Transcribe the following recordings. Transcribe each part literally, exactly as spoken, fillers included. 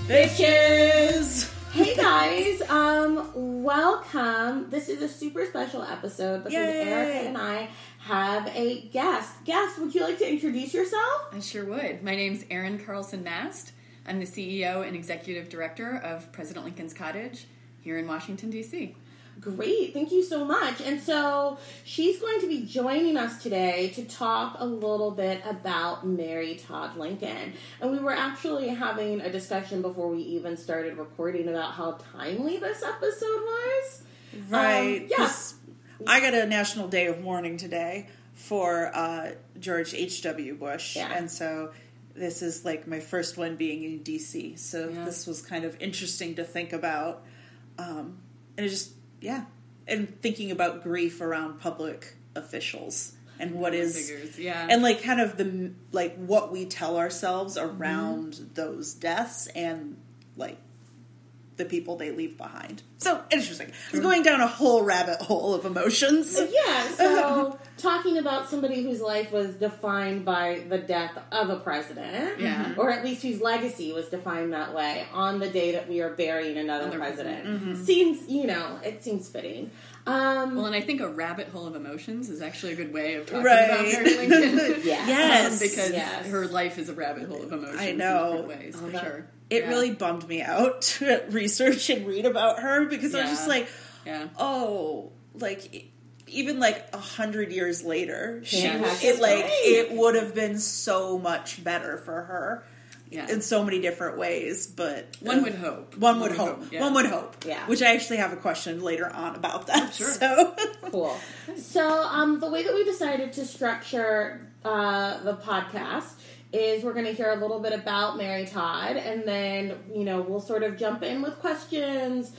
Bitches! Hey guys, um, welcome. This is a super special episode because Yay. Erica and I have a guest. Guest, would you like to introduce yourself? I sure would. My name's Erin Carlson Mast. I'm the C E O and Executive Director of President Lincoln's Cottage here in Washington, D C Great, thank you so much. And so she's going to be joining us today to talk a little bit about Mary Todd Lincoln. And we were actually having a discussion before we even started recording about how timely this episode was. Right. Um, yeah. I got a National Day of Mourning today for uh, George H W. Bush. Yeah. And so this is like my first one being in D C. So Yeah. this was kind of interesting to think about. Um, and it just, yeah. And thinking about grief around public officials and what is, Figures, yeah. and like kind of the, like what we tell ourselves around mm-hmm. those deaths and like the people they leave behind. So interesting. I'm going down a whole rabbit hole of emotions. Yeah, so talking about somebody whose life was defined by the death of a president, yeah. or at least whose legacy was defined that way on the day that we are burying another, Another president. president. Mm-hmm. Seems, you know, it seems fitting. Um, well, and I think a rabbit hole of emotions is actually a good way of talking Right. about Mary Lincoln. yes. Yes. Um, because Yes. her life is a rabbit hole of emotions I know. in different ways, Oh, for that- sure. It Yeah. really bummed me out to research and read about her because I was Yeah. just like, Yeah. oh, like even like a hundred years later, she Yeah, it that's like right. it would have been so much better for her Yeah. in so many different ways. But One uh, would hope. One would hope. yeah. One would hope. Yeah. Which I actually have a question later on about that. Sure. So Cool. So, um, the way that we decided to structure uh, the podcast is we're going to hear a little bit about Mary Todd, and then, you know, we'll sort of jump in with questions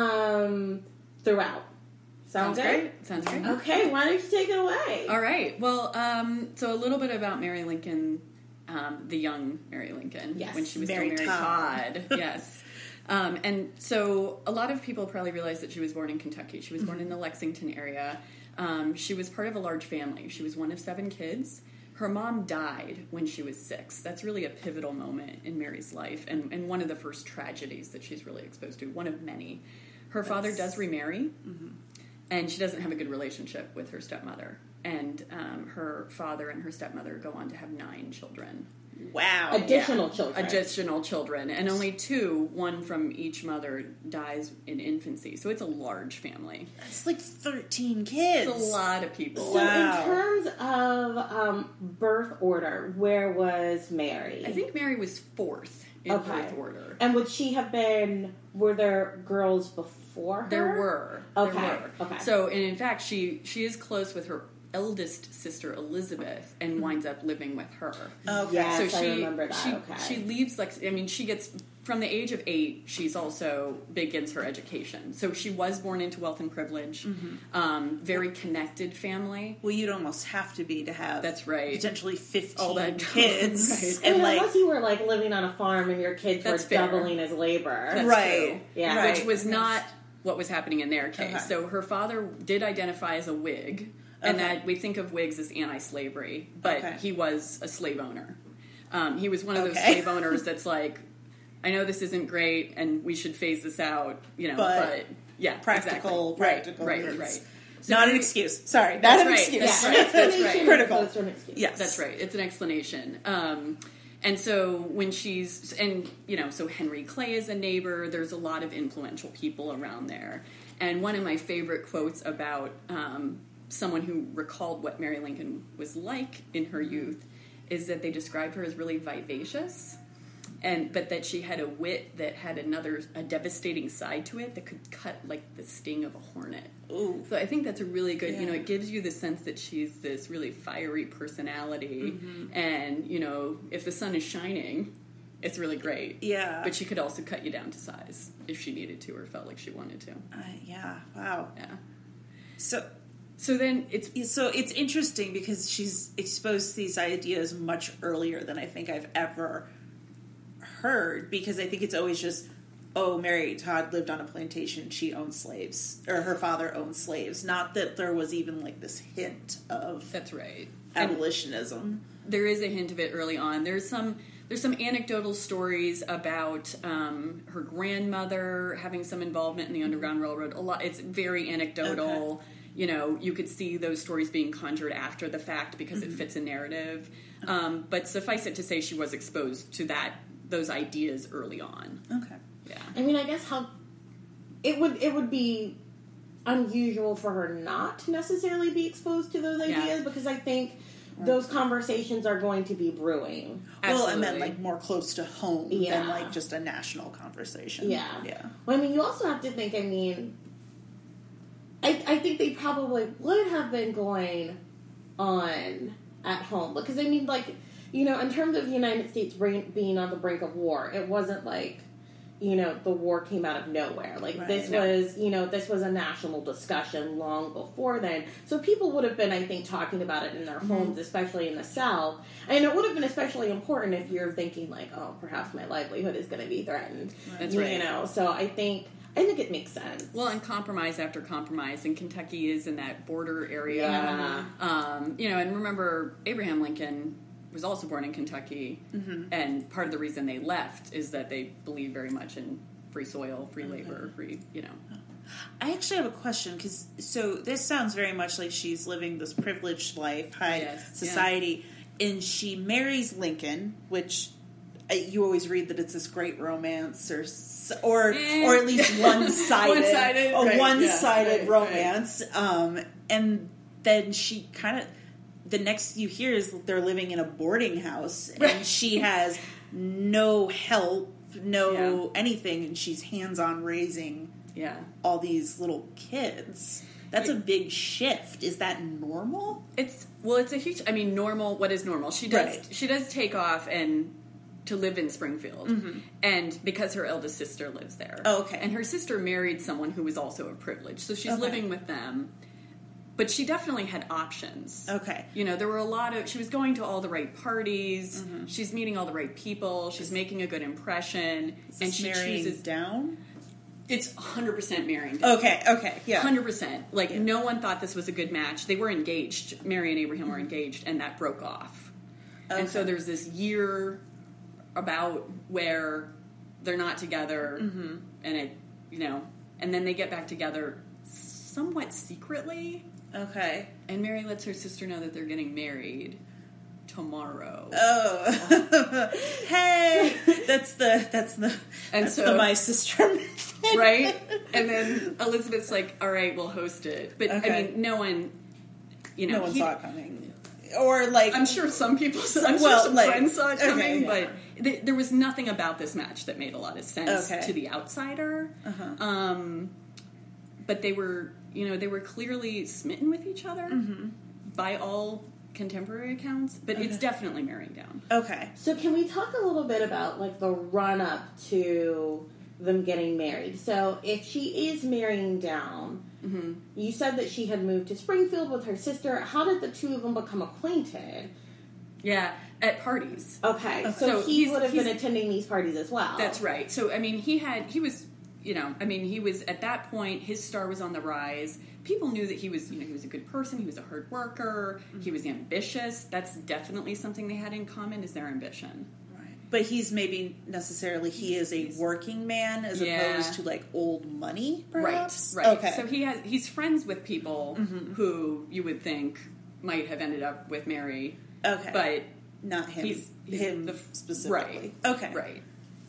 um, throughout. Sound Sounds good? great. Sounds great. Okay, why don't you take it away? All right. Well, um, so a little bit about Mary Lincoln, um, the young Mary Lincoln, Yes. when she was Mary still Mary Todd. Todd. Yes. Um, and so a lot of people probably realize that she was born in Kentucky. She was born in the Lexington area. Um, she was part of a large family. She was one of seven kids. Her mom died when she was six. That's really a pivotal moment in Mary's life, and, and one of the first tragedies that she's really exposed to, one of many. Her That's... father does remarry, mm-hmm. and she doesn't have a good relationship with her stepmother. And um, her father and her stepmother go on to have nine children. wow. Additional children. Additional children. And only two, one from each mother, dies in infancy. So it's a large family. That's like thirteen kids. It's a lot of people. So Wow. in terms of um, birth order, where was Mary? I think Mary was fourth in Okay. birth order. And would she have been, were there girls before her? There were. Okay, There were. okay. So, and in fact, she, she is close with her eldest sister, Elizabeth, and winds up living with her. Okay. Yes, So I she, remember that. she, okay. she leaves, like, I mean, she gets, from the age of eight, she's also begins her education. So she was born into wealth and privilege, Mm-hmm. um, very connected family. Well, you'd almost have to be to have That's right. potentially fifteen All that- kids, Right. I and mean, like unless you were like living on a farm and your kids were That's fair. doubling as labor. That's right, true. Yeah. right. Which was not what was happening in their case. Okay. So her father did identify as a Whig, and Okay. that we think of Whigs as anti-slavery, but Okay. he was a slave owner. Um, he was one of those Okay. slave owners that's like, I know this isn't great, and we should phase this out, you know, But but, yeah, practical, exactly. practical right, needs. right, right. So Not an Mary- excuse. Sorry, not That's an right, excuse. that's Yeah, right, an that's explanation right. Critical. as opposed to an excuse. Yes, That's right. It's an explanation. Um, and so when she's, and, you know, so Henry Clay is a neighbor. There's a lot of influential people around there. And one of my favorite quotes about um, someone who recalled what Mary Lincoln was like in her youth is that they described her as really vivacious. And but that she had a wit that had another a devastating side to it that could cut like the sting of a hornet. Ooh. So I think that's a really good, you know, Yeah. it gives you the sense that she's this really fiery personality, Mm-hmm. and you know, if the sun is shining, it's really great. Yeah. But she could also cut you down to size if she needed to or felt like she wanted to. Uh, yeah. Wow. Yeah. So So then it's so it's interesting because she's exposed to these ideas much earlier than I think I've ever heard, because I think it's always just, oh, Mary Todd lived on a plantation, she owned slaves, or her father owned slaves. Not that there was even like this hint of that's right. And abolitionism. there is a hint of it early on. There's some there's some anecdotal stories about um, her grandmother having some involvement in the Underground Railroad. A lot. It's very anecdotal. Okay. You know, you could see those stories being conjured after the fact because mm-hmm. it fits a narrative. Um, but suffice it to say, she was exposed to that those ideas early on. Okay. Yeah. I mean, I guess how it would it would be unusual for her not to necessarily be exposed to those ideas Yeah. because I think those conversations are going to be brewing. Well, Absolutely. and then like more close to home Yeah. than like just a national conversation. Yeah. Yeah. Well, I mean, you also have to think, I mean, I, I think they probably would have been going on at home. Because, I mean, like, you know, in terms of the United States bring, being on the brink of war, it wasn't like, you know, the war came out of nowhere. Like, Right. this No. was, you know, this was a national discussion long before then. So people would have been, I think, talking about it in their Mm-hmm. homes, especially in the South. And it would have been especially important if you're thinking, like, oh, perhaps my livelihood is going to be threatened. That's you right. know, so I think, I think it makes sense. Well, and compromise after compromise, and Kentucky is in that border area. Yeah. Um, you know, and remember, Abraham Lincoln was also born in Kentucky, mm-hmm. and part of the reason they left is that they believe very much in free soil, free labor, free, you know. I actually have a question because so this sounds very much like she's living this privileged life, high Yes, society, and she marries Lincoln, which uh, you always read that it's this great romance, or s- or Eh. or at least one sided, One-sided, a right, one sided yeah, right, romance, um, and then she kind of. The next you hear is that they're living in a boarding house, and she has no help, no Yeah. anything, and she's hands-on raising Yeah. all these little kids. That's a big shift. Is that normal? It's well, it's a huge. I mean, normal. What is normal? She does. Right. She does take off and to live in Springfield, Mm-hmm. and because her eldest sister lives there. Oh, okay. And her sister married someone who was also of privilege, so she's Okay. living with them. But she definitely had options. Okay. You know, there were a lot of. She was going to all the right parties. Mm-hmm. She's meeting all the right people. She's making a good impression, Is and this she marrying chooses. down? It's one hundred percent marrying. Okay, okay, yeah. one hundred percent. Like, Yeah. no one thought this was a good match. They were engaged. Mary and Abraham were engaged, and that broke off. And so Okay. there's this year about where they're not together, Mm-hmm. and it, you know, and then they get back together somewhat secretly, Okay. and Mary lets her sister know that they're getting married tomorrow. Oh. Hey! That's the, that's the, And that's so- the my sister method. Right? And then Elizabeth's like, all right, we'll host it. But, Okay. I mean, no one, you know. No one he- saw it coming. Or like... I'm sure some people, I'm Well, sure some like- friends saw it okay, coming, yeah. but th- there was nothing about this match that made a lot of sense Okay. to the outsider. Uh-huh. Um, but they were, you know, they were clearly smitten with each other Mm-hmm. by all contemporary accounts. But it's Okay. definitely marrying down. Okay. So can we talk a little bit about like the run up to them getting married? So if she is marrying down, Mm-hmm. you said that she had moved to Springfield with her sister. How did the two of them become acquainted? Yeah, at parties. Okay, so, So he he's- would have been he's- attending these parties as well. That's right. So, I mean, he had, he was, you know, I mean, he was, at that point, his star was on the rise. People knew that he was, you know, he was a good person, he was a hard worker, he was ambitious. That's definitely something they had in common, is their ambition. Right. But he's maybe necessarily, he is a working man as Yeah. opposed to like old money, perhaps? Right, right. Okay. So he has, he's friends with people Mm-hmm. who you would think might have ended up with Mary, okay. but not him. he's- he's him the- specifically. right. Okay. right.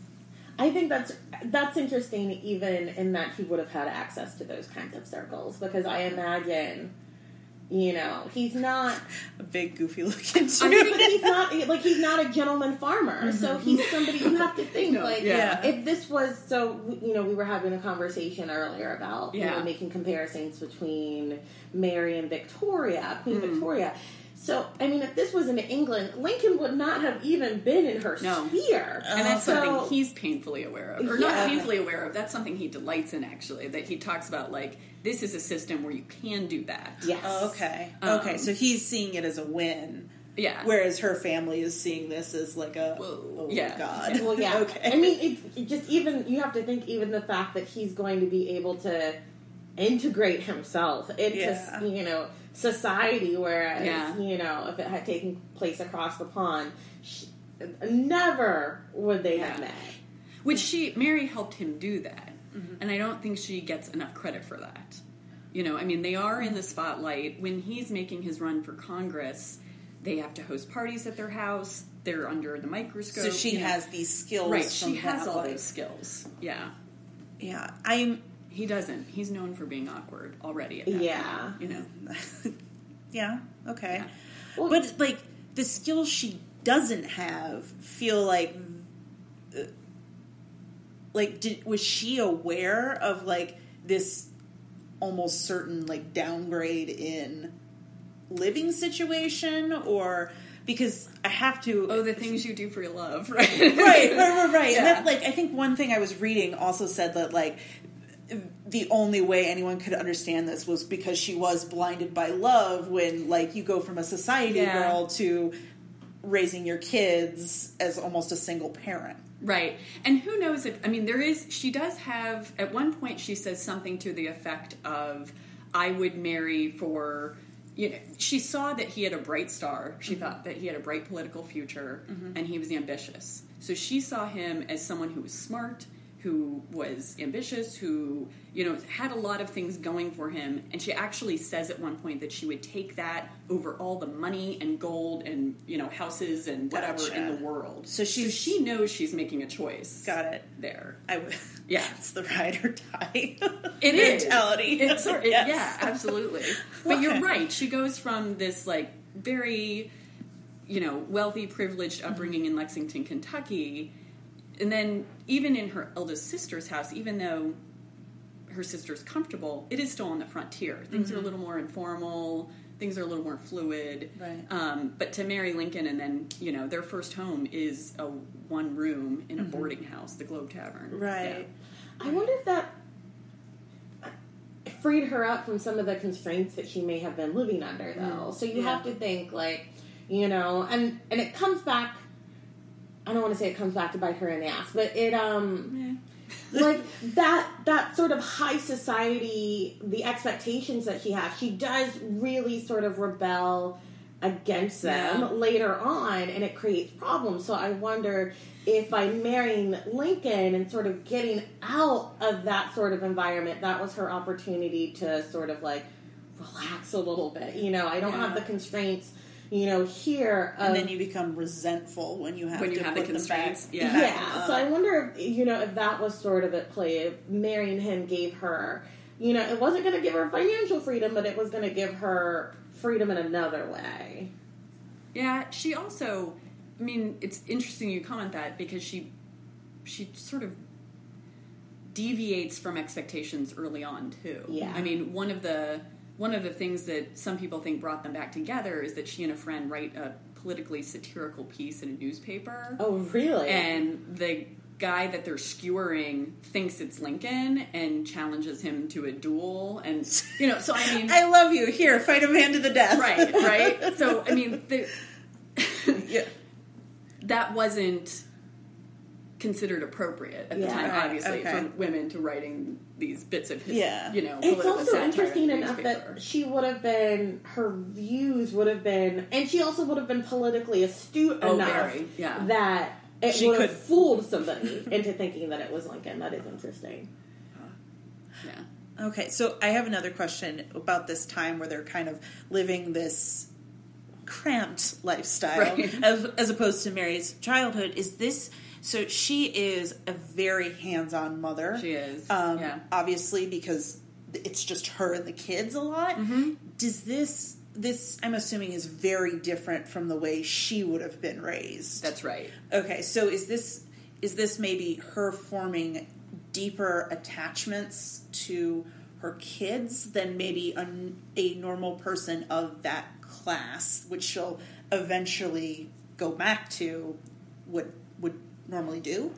I think that's that's interesting, even in that he would have had access to those kinds of circles, because I imagine, you know, he's not. A big goofy looking dude. I mean, but he's not like he's not a gentleman farmer, so he's somebody you have to think No, like yeah. if this was so. You know, we were having a conversation earlier about you Yeah. know making comparisons between Mary and Victoria, Queen Victoria. So, I mean, if this was in England, Lincoln would not have even been in her No. sphere. And that's So- something he's painfully aware of. Or Yeah. not painfully aware of, that's something he delights in, actually. That he talks about, like, this is a system where you can do that. Yes. Oh, okay. Um, okay. So he's seeing it as a win. Yeah. Whereas her family is seeing this as like a, Whoa. oh Yeah. God. Well, yeah. Okay. I mean, it, it just even you have to think even the fact that he's going to be able to integrate himself into Yeah. you know society, whereas Yeah. you know if it had taken place across the pond, sh- never would they have Yeah. met. Which she, Mary helped him do that. Mm-hmm. And I don't think she gets enough credit for that. You know, I mean, they are in the spotlight. When he's making his run for Congress, they have to host parties at their house. They're under the microscope. So she you know. has these skills. Right, from she has that, all like- those skills. Yeah. Yeah, I'm. He doesn't. He's known for being awkward already at that Yeah. point, you know. Yeah. Okay. Yeah. Well- But like the skills she doesn't have feel like. uh, Like, did was she aware of like this almost certain like downgrade in living situation, or because I have to? Oh, the things you do for your love, right? right, right, right, right. Yeah. And that, like, I think one thing I was reading also said that, like, the only way anyone could understand this was because she was blinded by love when, like, you go from a society Yeah. girl to raising your kids as almost a single parent. Right. And who knows if, I mean, there is, she does have, at one point she says something to the effect of, I would marry for, you know, she saw that he had a bright star. She mm-hmm. thought that he had a bright political future, mm-hmm. and he was ambitious. So she saw him as someone who was smart, who was ambitious, who, you know, had a lot of things going for him. And she actually says at one point that she would take that over all the money and gold and, you know, houses and whatever Gotcha. in the world. So she's- so she knows she's making a choice. Got it. There. I would. Yeah. It's the ride or die. It is. mentality. It's sort Yes. Yeah, absolutely. But you're Okay. right. She goes from this, like, very, you know, wealthy, privileged upbringing in Lexington, Kentucky, and then even in her eldest sister's house, even though her sister's comfortable, it is still on the frontier. Things Mm-hmm. are a little more informal. Things are a little more fluid. Right. Um, but to marry Lincoln, and then, you know, their first home is a one room in a Mm-hmm. boarding house, the Globe Tavern. Right. I wonder if that freed her up from some of the constraints that she may have been living under, though. So you Yeah. have to think, like, you know, and and it comes back. I don't want to say it comes back to bite her in the ass, but it um. like that that sort of high society, the expectations that she has, she does really sort of rebel against them Yeah. later on, and it creates problems. So I wonder if by marrying Lincoln and sort of getting out of that sort of environment, that was her opportunity to sort of like relax a little bit. You know, I don't Yeah. have the constraints, you know, here. Of, And then you become resentful when you have When to you have the put them back. constraints. yeah. Yeah. So I wonder if, you know, if that was sort of at play. If marrying him gave her, you know, it wasn't going to give her financial freedom, but it was going to give her freedom in another way. Yeah, she also, I mean, it's interesting you comment that because she she sort of deviates from expectations early on too. Yeah. I mean, one of the one of the things that some people think brought them back together is that she and a friend write a politically satirical piece in a newspaper. Oh, really? And the guy that they're skewering thinks it's Lincoln and challenges him to a duel, and you know, so I mean, I love you. Here, fight a man to the death. right, right. So I mean, the, Yeah. that wasn't considered appropriate at the Yeah. time, Right, obviously, okay. for women to writing these bits of his, Yeah. you know, It's political also satire interesting in the enough newspaper. that she would have been, her views would have been, and she also would have been politically astute Oh, enough very, yeah. that it She would have could- fooled somebody into thinking that it was Lincoln. That is interesting. Yeah. Okay, so I have another question about this time where they're kind of living this cramped lifestyle Right. as, as opposed to Mary's childhood. Is this so? She is a very hands-on mother. She is, um, yeah. obviously because it's just her and the kids a lot. Mm-hmm. Does this this I'm assuming is very different from the way she would have been raised? That's right. Okay, so is this is this maybe her forming deeper attachments to her kids than maybe a, a normal person of that class, which she'll eventually go back to, would would normally do?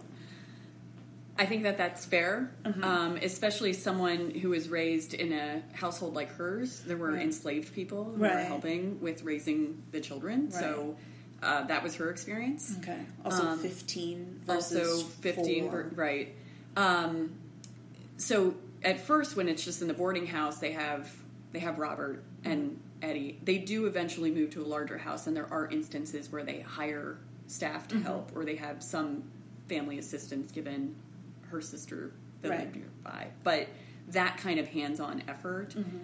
I think that that's fair, Mm-hmm. um, especially someone who was raised in a household like hers. There were Right. enslaved people who Right. were helping with raising the children, so uh, that was her experience. Okay. Also, Um, fifteen versus Also, fifteen, four. ver- right? Um, so at first, when it's just in the boarding house, they have they have Robert and Eddie. They do eventually move to a larger house, and there are instances where they hire staff to mm-hmm. help, or they have some family assistance given her sister that right. lived nearby. But that kind of hands-on effort, mm-hmm.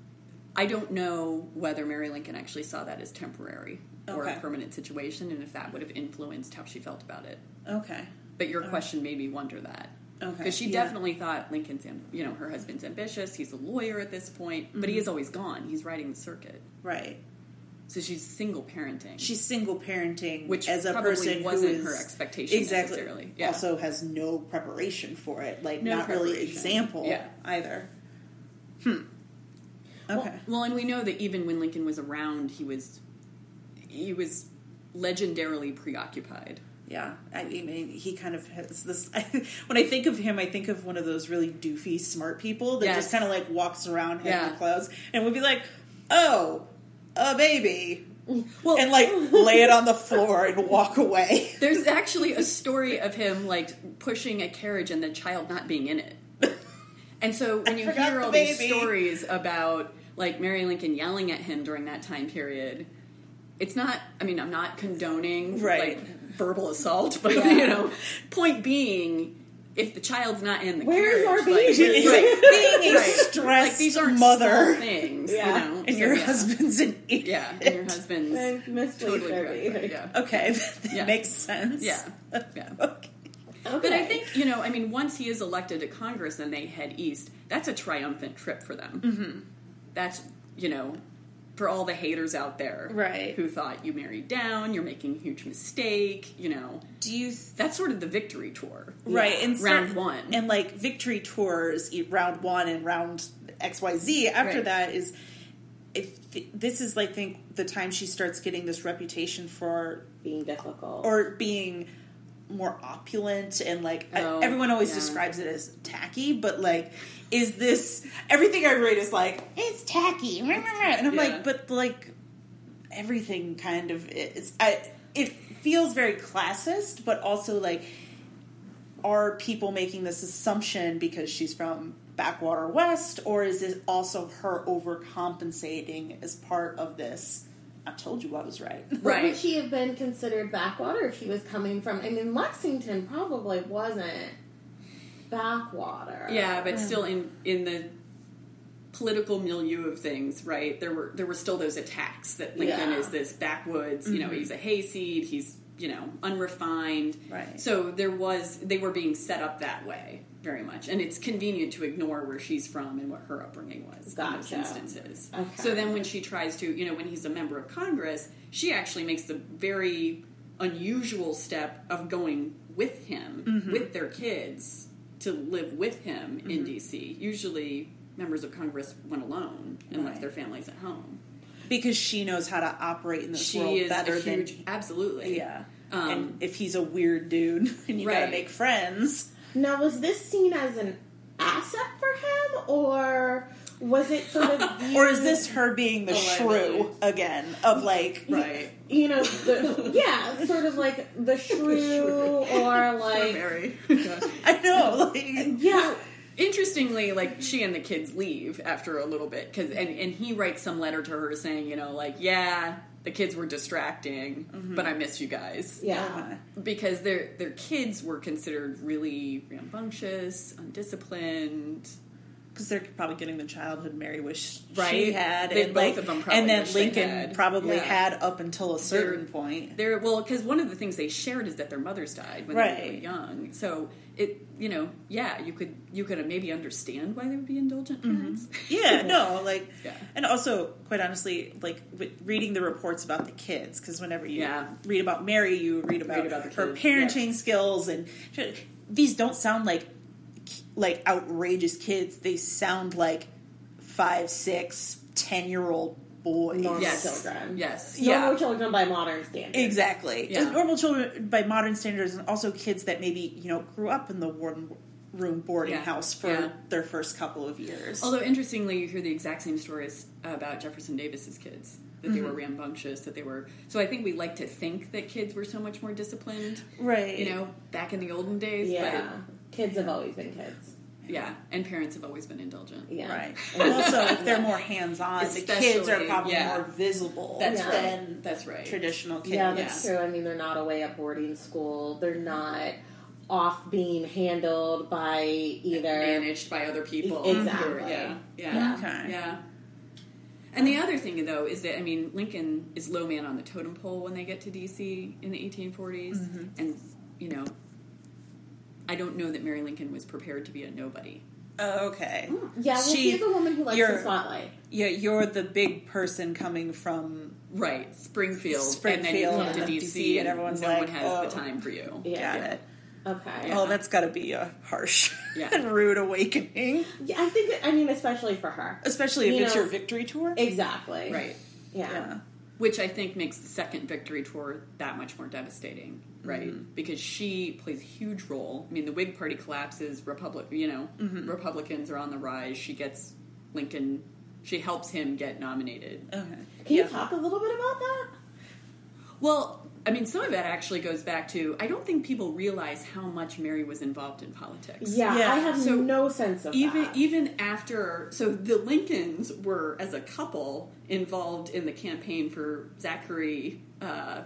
I don't know whether Mary Lincoln actually saw that as temporary okay. or a permanent situation, and if that would have influenced how she felt about it. Okay. But your okay. question made me wonder that. Okay. Because she yeah. definitely thought Lincoln's, you know, her husband's ambitious, he's a lawyer at this point, mm-hmm. but he is always gone. He's riding the circuit. Right. So she's single parenting. She's single parenting, which as a probably person wasn't who is, her expectation exactly, necessarily. Yeah. Also has no preparation for it, like no not really example yeah. either. Hmm. Okay. Well, well, and we know that even when Lincoln was around, he was he was legendarily preoccupied. Yeah, I mean, he kind of has this. When I think of him, I think of one of those really doofy, smart people that yes. just kind of like walks around head yeah. in the clouds and would be like, "Oh, a baby," well, and like lay it on the floor and walk away. There's actually a story of him like pushing a carriage and the child not being in it. And so when I you hear all these stories about like Mary Lincoln yelling at him during that time period, it's not. I mean, I'm not condoning right. like verbal assault, but yeah. you know, point being, if the child's not in the Where's carriage, our like, baby? right, being a right. stressed like these aren't mother, small things, yeah. you know, and so, your yeah. husband's an idiot. yeah, and your husband's I've misplaced totally our correct, baby. yeah. Okay, that Yeah. makes sense. Yeah, yeah. Okay. Okay. But I think, you know, I mean, once he is elected to Congress and they head east, that's a triumphant trip for them. Mm-hmm. That's, you know, for all the haters out there right. who thought you married down, you're making a huge mistake, you know. Do you... Th- that's sort of the victory tour. right. Yeah. And round certain, one. And like victory tours, round one and round X Y Z, after right. that is... If th- this is, like, think the time she starts getting this reputation for... being difficult. Or being more opulent and, like, oh, I, everyone always yeah. describes it as tacky, but, like, is this... Everything I read is like, it's tacky. And I'm yeah. like, but, like, everything kind of is... I, it feels very classist, but also, like, are people making this assumption because she's from Backwater West, or is it also her overcompensating as part of this? I told you I was right. But Right. would she have been considered backwater if she was coming from... I mean, Lexington probably wasn't backwater. Yeah, but still in in the political milieu of things, right? There were there were still those attacks that Lincoln Yeah. is this backwoods, you know, Mm-hmm. he's a hayseed, he's, you know, unrefined. Right. So there was, they were being set up that way very much. And it's convenient to ignore where she's from and what her upbringing was in those Gotcha. instances. Okay. So then when she tries to, you know, when he's a member of Congress, she actually makes the very unusual step of going with him, Mm-hmm. with their kids, to live with him Mm-hmm. in D C. Usually members of Congress went alone and left Right. their families at home. Because she knows how to operate in this She world is better a huge, than... absolutely. Yeah. Um, and if he's a weird dude and you Right. gotta make friends... Now, was this seen as an asset for him, or was it sort of viewed... Or is this her being the Oh, shrew liability. again of like... Right. You know, the, yeah, sort of like the shrew, or like... Mary. I know, like... Yeah. Interestingly, like, she and the kids leave after a little bit, cause, and, and he writes some letter to her saying, you know, like, yeah, the kids were distracting, Mm-hmm. but I miss you guys. Yeah. Because their their kids were considered really rambunctious, undisciplined. Because they're probably getting the childhood Mary wish Right. she had, They- and both like, of them probably and then wish they Lincoln had. probably Yeah. had up until a certain They're- point. They're well, because one of the things they shared is that their mothers died when they were Right. really young. So it, you know, yeah, you could you could maybe understand why they would be indulgent parents. Yeah, no, like, Yeah. and also, quite honestly, like with reading the reports about the kids, because whenever you Yeah. read about Mary, you read about, Read about the her kids, parenting skills, and these don't sound like like outrageous kids. They sound like five, six, ten year old boys. Normal Yes. children. Yes. Normal Yeah. children by modern standards. Exactly. Yeah. And normal children by modern standards, and also kids that maybe, you know, grew up in the warden room boarding Yeah. house for Yeah. their first couple of years. Although interestingly, you hear the exact same stories about Jefferson Davis's kids. That they were rambunctious, that they were... So I think we like to think that kids were so much more disciplined, right. you know, back in the olden days. Yeah. Kids have always been kids. Yeah, and parents have always been indulgent. Yeah. Right. And also, if they're more hands-on, the kids are Especially, probably yeah. more visible That's Yeah. than That's right. traditional kids. Yeah, that's Yeah. true. I mean, they're not away at boarding school. They're not off being handled by either. Managed by other people. Exactly. Or- yeah, yeah, Yeah. Okay. yeah. And the other thing, though, is that, I mean, Lincoln is low man on the totem pole when they get to D C in the eighteen forties. Mm-hmm. And, you know, I don't know that Mary Lincoln was prepared to be a nobody. Oh, okay. Yeah, well, She- she's a woman who likes you're- the spotlight. Yeah, you're the big person coming from Right, Springfield. Springfield and then you come and to then D D C, C, and and everyone's no like, one has oh. the time for you. Yeah. Got it. Okay. Yeah. Oh, that's got to be a harsh Yeah. and rude awakening, Yeah, I think, I mean, especially for her. especially if You it's know- your victory tour. Exactly. Right. Yeah. Yeah. Which I think makes the second victory tour that much more devastating, right? Mm-hmm. Because she plays a huge role. I mean, the Whig Party collapses. Republic, you know, Mm-hmm. Republicans are on the rise. She gets Lincoln. She helps him get nominated. Okay. Can yeah. you talk a little bit about that? Well, I mean, some of that actually goes back to I don't think people realize how much Mary was involved in politics. Yeah, Yeah. I have So no sense of Even that. even after, so the Lincolns were as a couple involved in the campaign for Zachary uh,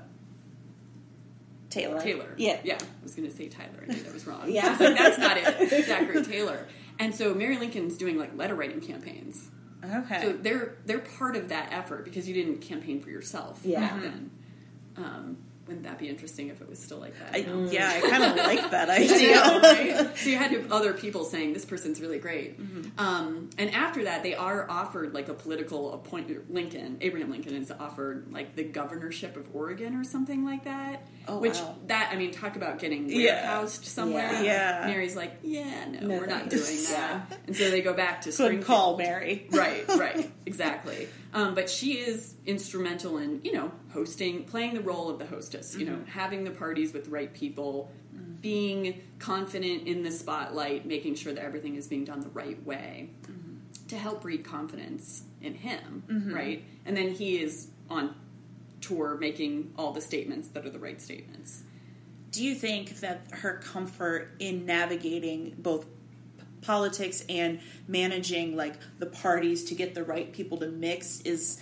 Taylor. Taylor. Yeah. Yeah. I was going to say Tyler. I knew that was wrong. Yeah. I was like, that's not it. Zachary Taylor. And so Mary Lincoln's doing like letter writing campaigns. Okay. So they're they're part of that effort because you didn't campaign for yourself Yeah. back then. Um, wouldn't that be interesting if it was still like that? I, now? Yeah, I kind of like that I idea. know, right? So you had to have other people saying this person's really great. Mm-hmm. Um, and after that, they are offered like a political appointment. Lincoln, Abraham Lincoln, is offered like the governorship of Oregon or something like that. Oh, Which wow. that I mean, talk about getting Yeah. warehoused somewhere. Yeah. Yeah. Mary's like, yeah, no, No we're not thanks. doing that. Yeah. And so they go back to Good Springfield. call, Mary. Right, right, exactly. Um, but she is instrumental in, you know, hosting, playing the role of the hostess, you know, having the parties with the right people, being confident in the spotlight, making sure that everything is being done the right way to help breed confidence in him, right? And then he is on tour making all the statements that are the right statements. Do you think that her comfort in navigating both politics and managing like the parties to get the right people to mix is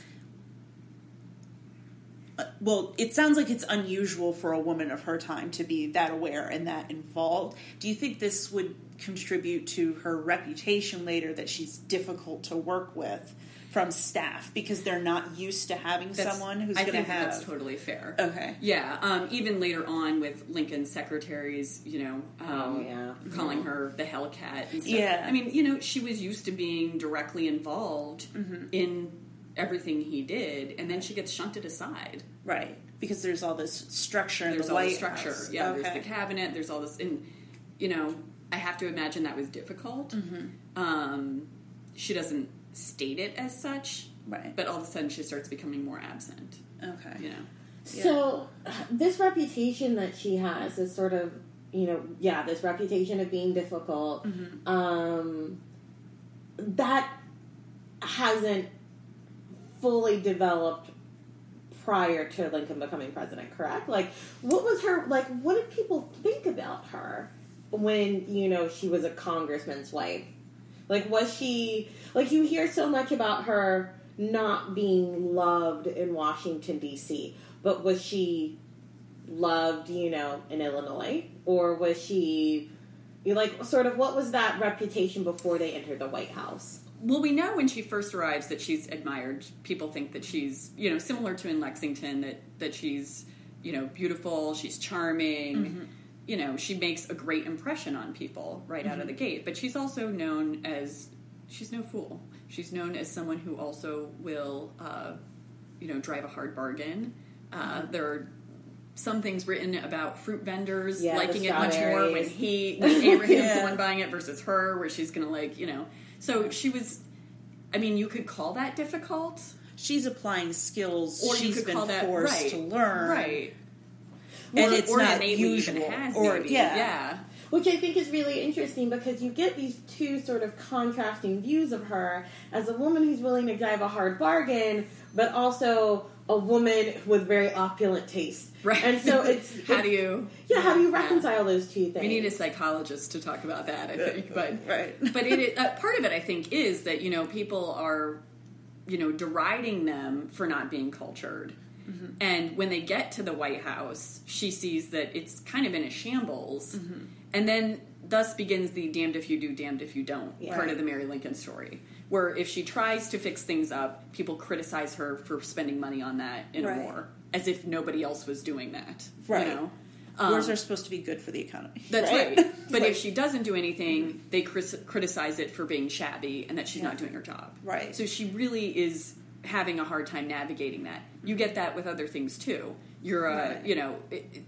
uh, well, it sounds like it's unusual for a woman of her time to be that aware and that involved. Do you think this would contribute to her reputation later, that she's difficult to work with from staff because they're not used to having That's- someone who's I going to think have that's totally fair. Okay. Yeah, um, even later on with Lincoln's secretaries, you know, um, Oh, yeah. calling her the Hellcat and stuff. Yeah. I mean, you know, she was used to being directly involved in everything he did, and then she gets shunted aside. Right, because there's all this structure in There's the all White the structure. House. Yeah, Okay. there's the cabinet, there's all this, and, you know, I have to imagine that was difficult. Mm-hmm. Um, she doesn't state it as such, Right. but all of a sudden she starts becoming more absent, Okay. you know. So, this reputation that she has is sort of, you know, yeah, this reputation of being difficult, Mm-hmm. um, that hasn't fully developed prior to Lincoln becoming president, correct? Like, what was her, like, what did people think about her when, you know, she was a congressman's wife? Like, was she, like, you hear so much about her not being loved in Washington, D C, but was she loved, you know, in Illinois? Or was she, you like, sort of, what was that reputation before they entered the White House? Well, we know when she first arrives that she's admired. People think that she's, you know, similar to in Lexington, that, that she's, you know, beautiful, she's charming. Mm-hmm. You know, she makes a great impression on people right Mm-hmm. out of the gate. But she's also known as, she's no fool. She's known as someone who also will, uh, you know, drive a hard bargain. Uh, Mm-hmm. there are some things written about fruit vendors Yeah, the liking it much more when strawberries. he, when Abraham's Yeah. the one buying it versus her, where she's going to, like, you know. So she was, I mean, you could call that difficult. She's applying skills Or you she's could been call that, forced right, to learn. Right. And or, it's or not innately usual. even has, Or- maybe. yeah. Yeah. Which I think is really interesting because you get these two sort of contrasting views of her as a woman who's willing to drive a hard bargain, but also a woman with very opulent taste. Right. And so it's... how it's, do you... Yeah, how do you yeah. reconcile those two things? We need a psychologist to talk about that, I think. But, right. but it, uh, part of it, I think, is that, you know, people are, you know, deriding them for not being cultured. Mm-hmm. And when they get to the White House, she sees that it's kind of in a shambles. Mm-hmm. And then thus begins the damned if you do, damned if you don't Yeah. part of the Mary Lincoln story. Where if she tries to fix things up, people criticize her for spending money on that in Right. a war. As if nobody else was doing that. Right. You know? Wars Um, are supposed to be good for the economy. That's right. right. But if she doesn't do anything, they cris- criticize it for being shabby and that she's Yeah. not doing her job. Right. So she really is having a hard time navigating that. You get that with other things too. You're a, Right. you know, it, it,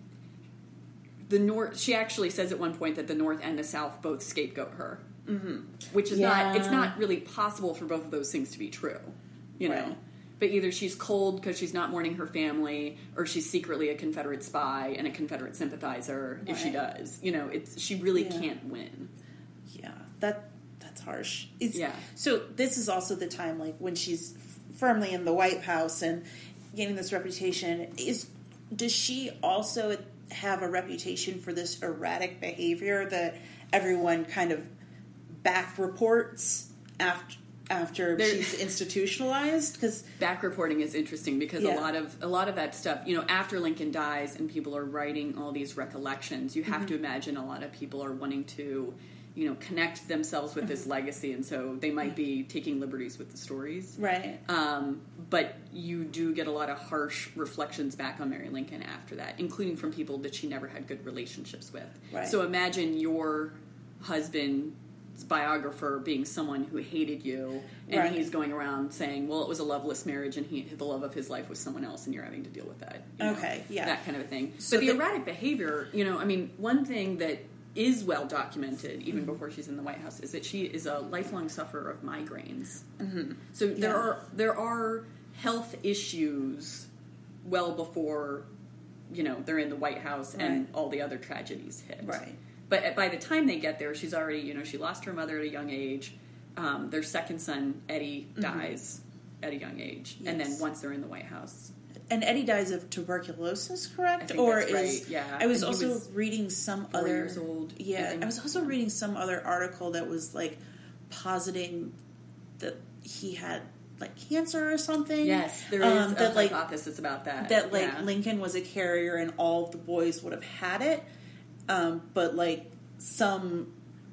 the North. She actually says at one point that the North and the South both scapegoat her, mm-hmm. which is Yeah. not. It's not really possible for both of those things to be true. You know. Right. But either she's cold because she's not mourning her family, or she's secretly a Confederate spy and a Confederate sympathizer. If she Right. does, you know, it's she really Yeah. can't win. Yeah, that that's harsh. It's, Yeah. So this is also the time, like when she's f- firmly in the White House and gaining this reputation. Is does she also have a reputation for this erratic behavior that everyone kind of back reports after? After There- she's institutionalized, because Back reporting is interesting because Yeah. a lot of a lot of that stuff, you know, after Lincoln dies and people are writing all these recollections, you have Mm-hmm. to imagine a lot of people are wanting to, you know, connect themselves with Mm-hmm. this legacy, and so they might be taking liberties with the stories. right, Um, but you do get a lot of harsh reflections back on Mary Lincoln after that, including from people that she never had good relationships with. Right. So imagine your husband's biographer being someone who hated you, and Right. he's going around saying, well, it was a loveless marriage and he, the love of his life was someone else, and you're having to deal with that. you know, Okay, yeah. That kind of a thing. So but the the- erratic behavior, you know, I mean, one thing that is well documented, even Mm-hmm. before she's in the White House, is that she is a lifelong sufferer of migraines. Mm-hmm. So there Yeah. are there are health issues well before, you know, they're in the White House and Right. all the other tragedies hit. right, But by the time they get there, she's already, you know, she lost her mother at a young age. Um, their second son, Eddie, dies at a young age. And then Yes. once they're in the White House. and Eddie dies of tuberculosis, correct? I think or that's is right, yeah. I was And he also was reading some four other years old, Yeah, even. I was also reading some other article that was like positing that he had like cancer or something. Yes, there is um, a that like hypothesis about that. that like yeah. Lincoln was a carrier and all of the boys would have had it, um, but like some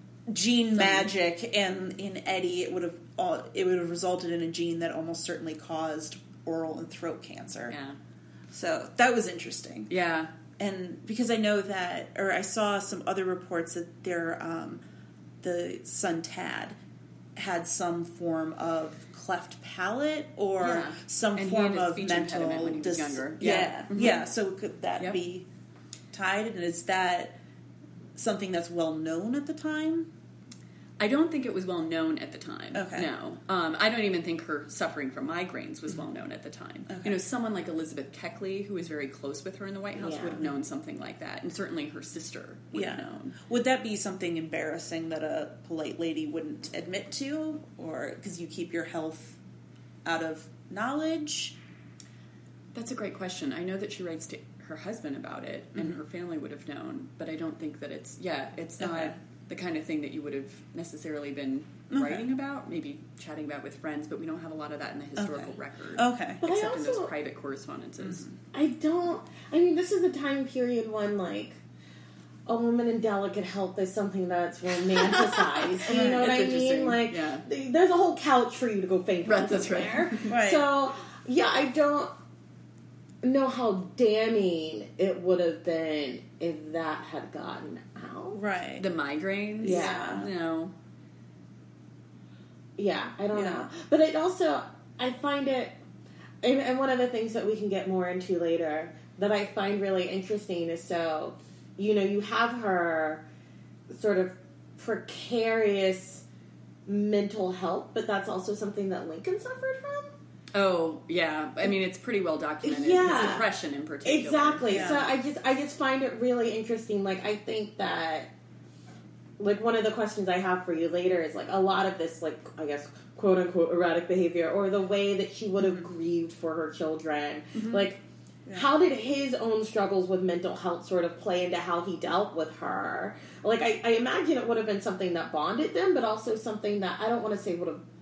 gene magic and in Eddie it would have all, it would have resulted in a gene that almost certainly caused oral and throat cancer. Yeah. So that was interesting. Yeah. And because I know that, or I saw some other reports that their um, the son Tad had some form of cleft palate or Yeah. some And he form had a of speech mental impediment when he was dis- younger. Yeah, Yeah. yeah. Mhm. So could that Yep. be tied? And is that something that's well known at the time? I don't think it was well known at the time. Okay. No. Um, I don't even think her suffering from migraines was well known at the time. Okay. You know, someone like Elizabeth Keckley, who was very close with her in the White House, Yeah. would have known something like that. And certainly her sister would Yeah. have known. Would that be something embarrassing that a polite lady wouldn't admit to, or because you keep your health out of knowledge? That's a great question. I know that she writes to her husband about it, and her family would have known, but I don't think that it's, yeah, it's not Okay. the kind of thing that you would have necessarily been Okay. writing about, maybe chatting about with friends, but we don't have a lot of that in the historical Okay. record. Okay. But I Except in those also- private correspondences. I don't. I mean, this is a time period when, like, a woman in delicate health is something that's romanticized. You know what It's I interesting, mean? Like, yeah. th- there's a whole couch for you to go faint Right, on that's right. somewhere. Right. So, yeah, I don't know how damning it would have been if that had gotten out. Right. The migraines? Yeah. No. Yeah, I don't Yeah. know. But it also, I find it, and, and one of the things that we can get more into later that I find really interesting is so, you know, you have her sort of precarious mental health, but that's also something that Lincoln suffered from. Oh, yeah. I mean, it's pretty well documented. Yeah. His depression in particular. Exactly. Yeah. So I just I just find it really interesting. Like, I think that like, one of the questions I have for you later is, like, a lot of this, like, I guess, quote-unquote erratic behavior, or the way that she would have mm-hmm. grieved for her children. Mm-hmm. Like, yeah. how did his own struggles with mental health sort of play into how he dealt with her? Like, I, I imagine it would have been something that bonded them, but also something that, I don't want to say would have...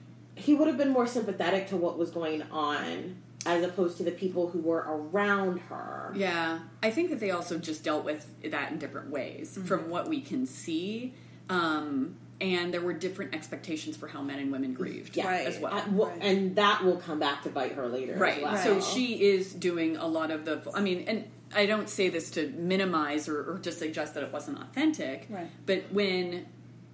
He would have been more sympathetic to what was going on as opposed to the people who were around her. Yeah. I think that they also just dealt with that in different ways, mm-hmm. from what we can see. Um... And there were different expectations for how men and women grieved yeah. right. as well. Uh, well right. And that will come back to bite her later right. as well. Right. So she is doing a lot of the... I mean, and I don't say this to minimize or, or just suggest that it wasn't authentic. Right. But when...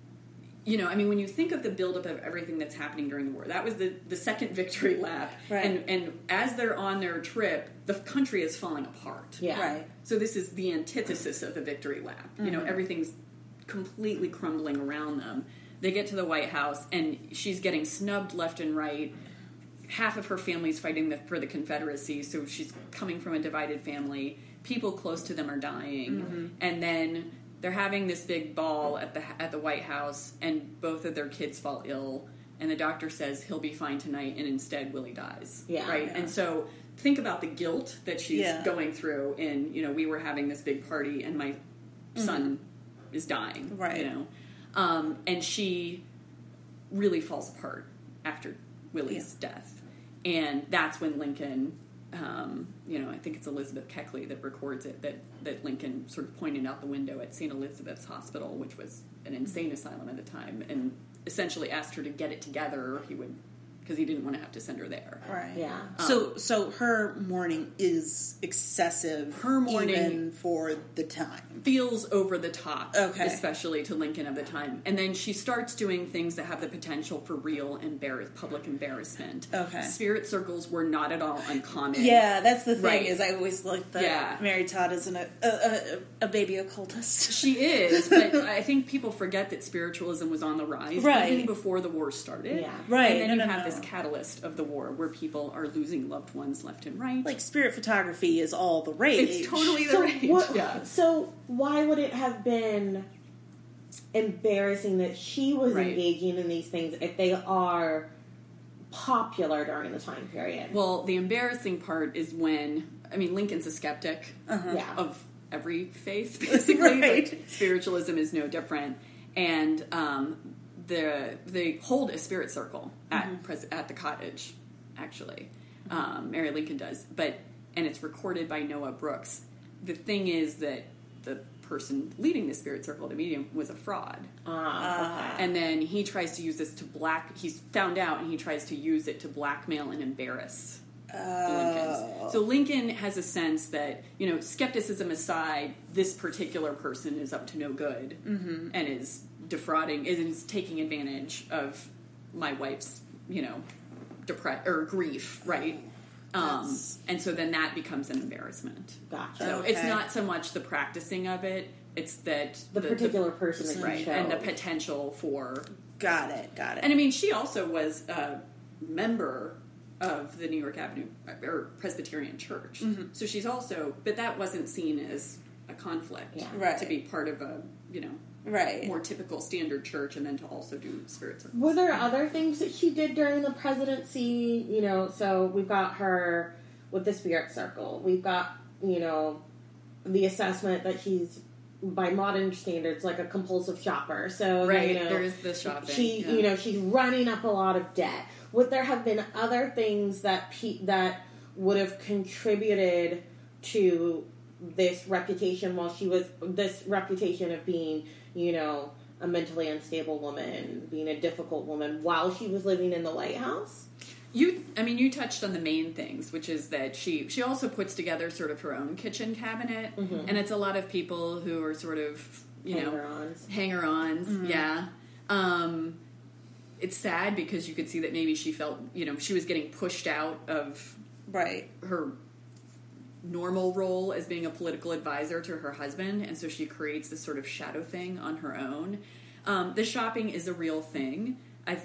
You know, I mean, when you think of the buildup of everything that's happening during the war, that was the, the second victory lap. Right. And, and as they're on their trip, the country is falling apart. Yeah. Right. So this is the antithesis of the victory lap. Mm-hmm. You know, everything's completely crumbling around them. They get to the White House, and she's getting snubbed left and right. Half of her family's fighting the, for the Confederacy, so she's coming from a divided family. People close to them are dying. Mm-hmm. And then they're having this big ball at the at the White House, and both of their kids fall ill. And the doctor says he'll be fine tonight, and instead Willie dies. Yeah. Right? Yeah. And so think about the guilt that she's yeah. going through in, you know, we were having this big party, and my mm-hmm. son... is dying, right? You know, um, and she really falls apart after Willie's yeah. death, and that's when Lincoln, um, you know, I think it's Elizabeth Keckley that records it that that Lincoln sort of pointed out the window at Saint Elizabeth's Hospital, which was an insane asylum at the time, and essentially asked her to get it together, or he would. Because he didn't want to have to send her there. Right. Yeah. Um, so, so her mourning is excessive. Her mourning even for the time feels over the top. Okay. Especially to Lincoln of the time, and then she starts doing things that have the potential for real embarrass public embarrassment. Okay. Spirit circles were not at all uncommon. Yeah, that's the thing. Right. Is I always like that yeah. Mary Todd isn't a, a, a, a baby occultist. She is, but I think people forget that spiritualism was on the rise right. even before the war started. Yeah. Right. And then no, you no, have no. this catalyst of the war where people are losing loved ones left and right. Like spirit photography is all the rage. It's totally the so rage. What, yeah. So why would it have been embarrassing that she was right. engaging in these things if they are popular during the time period? Well, the embarrassing part is when, I mean, Lincoln's a skeptic uh-huh. yeah. of every faith, basically. right. But spiritualism is no different. And um, the they hold a spirit circle at mm-hmm. pres- at the cottage, actually. Um, Mary Lincoln does. But and it's recorded by Noah Brooks. The thing is that the person leading the spirit circle, the medium, was a fraud. Ah, okay. And then he tries to use this to black... He's found out, and he tries to use it to blackmail and embarrass Oh. the Lincolns. So Lincoln has a sense that, you know, skepticism aside, this particular person is up to no good mm-hmm. and is defrauding, is taking advantage of my wife's, you know, depre- or grief, right? Um, and so then that becomes an embarrassment. Gotcha. So okay. it's not so much the practicing of it, it's that... The, the particular the, person that right, you show. and the potential for... Got it, got it. And I mean, she also was a member of the New York Avenue, or Presbyterian Church. Mm-hmm. So she's also... But that wasn't seen as a conflict. Yeah. Right. To be part of a, you know... Right. more typical standard church, and then to also do spirit circles. Were there other things that she did during the presidency? You know, so we've got her with the spirit circle. We've got, you know, the assessment that she's, by modern standards, like a compulsive shopper. So, right, you know, there's the shopping. She, yeah. you know, she's running up a lot of debt. Would there have been other things that pe- that would have contributed to this reputation while she was, this reputation of being, you know, a mentally unstable woman, being a difficult woman while she was living in the White House? You, I mean, you touched on the main things, which is that she she also puts together sort of her own kitchen cabinet, mm-hmm. and it's a lot of people who are sort of, you hanger-ons. know, hanger-ons, mm-hmm. yeah. Um, it's sad because you could see that maybe she felt, you know, she was getting pushed out of right her normal role as being a political advisor to her husband, and so she creates this sort of shadow thing on her own. Um, the shopping is a real thing. I,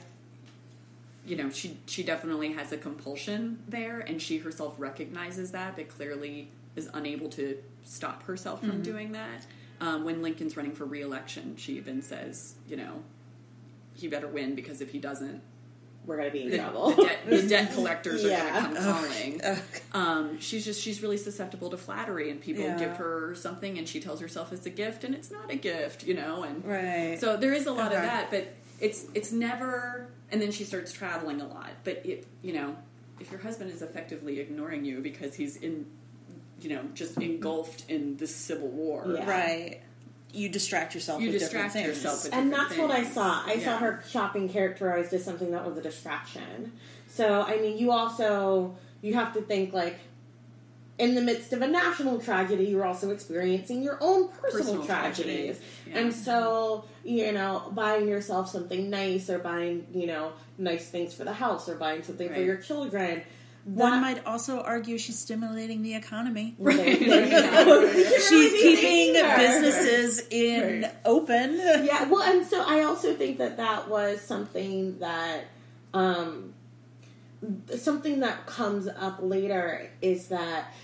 you know, she she definitely has a compulsion there, and she herself recognizes that, but clearly is unable to stop herself from mm-hmm. doing that. Um, when Lincoln's running for re-election, she even says, you know, he better win because if he doesn't, we're going to be in the, trouble. The debt, the debt collectors Yeah. are going to come Ugh. calling. Ugh. Um, she's just she's really susceptible to flattery, and people Yeah. give her something, and she tells herself it's a gift, and it's not a gift, you know. And Right. so there is a lot Okay. of that, but it's it's never. And then she starts traveling a lot. But it, you know, if your husband is effectively ignoring you because he's in, you know, just engulfed in this civil war, Yeah. Right. You distract yourself You with distract different things. yourself with And different that's what I things. saw. I Yeah. saw her shopping characterized as something that was a distraction. So, I mean, you also, you have to think, like, in the midst of a national tragedy, you're also experiencing your own personal, Personal tragedies. tragedy. Yeah. And so, you know, buying yourself something nice or buying, you know, nice things for the house or buying something for Right. your children. One that- might also argue she's stimulating the economy. There- there you go. You can't She's really do keeping that either. businesses in Right. open. Yeah, well, and so I also think that that was something that, um, something that comes up later is that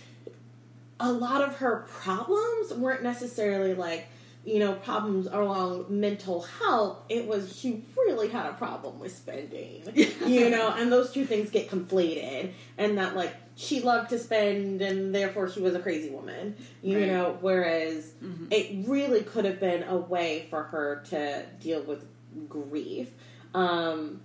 a lot of her problems weren't necessarily like, you know, problems along mental health. It was she really had a problem with spending, you know, and those two things get conflated, and that like she loved to spend and therefore she was a crazy woman, you Right. know, whereas Mm-hmm. it really could have been a way for her to deal with grief. Um,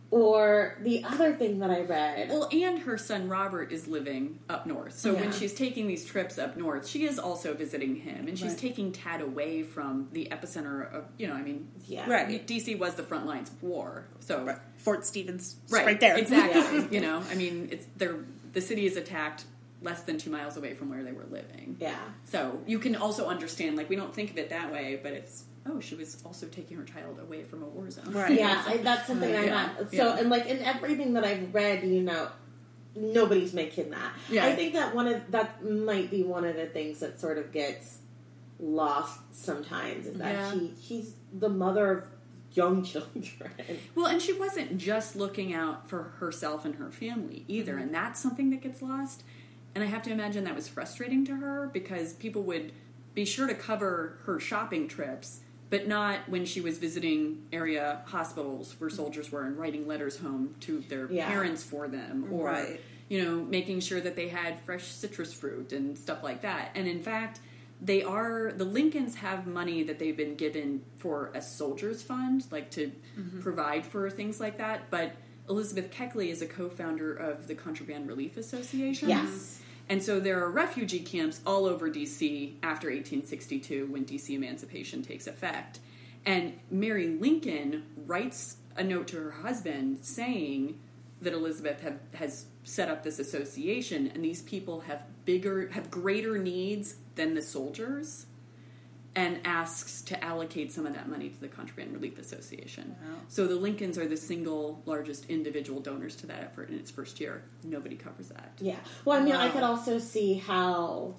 or the other thing that I read. Well, and her son Robert is living up north. So Yeah. when she's taking these trips up north, she is also visiting him. And she's Right. taking Tad away from the epicenter of, you know, I mean, Yeah. Right. D C was the front lines of war. So, Right. Fort Stevens, it's right, right there. Exactly. Yeah. You know, I mean, it's they're, the city is attacked less than two miles away from where they were living. Yeah. So you can also understand, like, we don't think of it that way, but it's, oh, she was also taking her child away from a war zone. Right. Yeah, I, that's something I Yeah. meant. So, Yeah. and like in everything that I've read, you know, nobody's making that. Yeah. I think that one of that might be one of the things that sort of gets lost sometimes is that Yeah. she she's the mother of young children. Well, and she wasn't just looking out for herself and her family either, Mm-hmm. and that's something that gets lost. And I have to imagine that was frustrating to her because people would be sure to cover her shopping trips, but not when she was visiting area hospitals where soldiers were and writing letters home to their Yeah. parents for them, or Right. you know, making sure that they had fresh citrus fruit and stuff like that. And in fact, they are the Lincolns have money that they've been given for a soldiers fund, like to provide for things like that. But Elizabeth Keckley is a co-founder of the Contraband Relief Association. Yes. And so there are refugee camps all over D C after eighteen sixty-two when D C emancipation takes effect. And Mary Lincoln writes a note to her husband saying that Elizabeth have, has set up this association and these people have bigger, have greater needs than the soldiers, and asks to allocate some of that money to the Contraband Relief Association. Wow. So the Lincolns are the single largest individual donors to that effort in its first year. Nobody covers that. Yeah. Well, I mean, I Wow. could also see how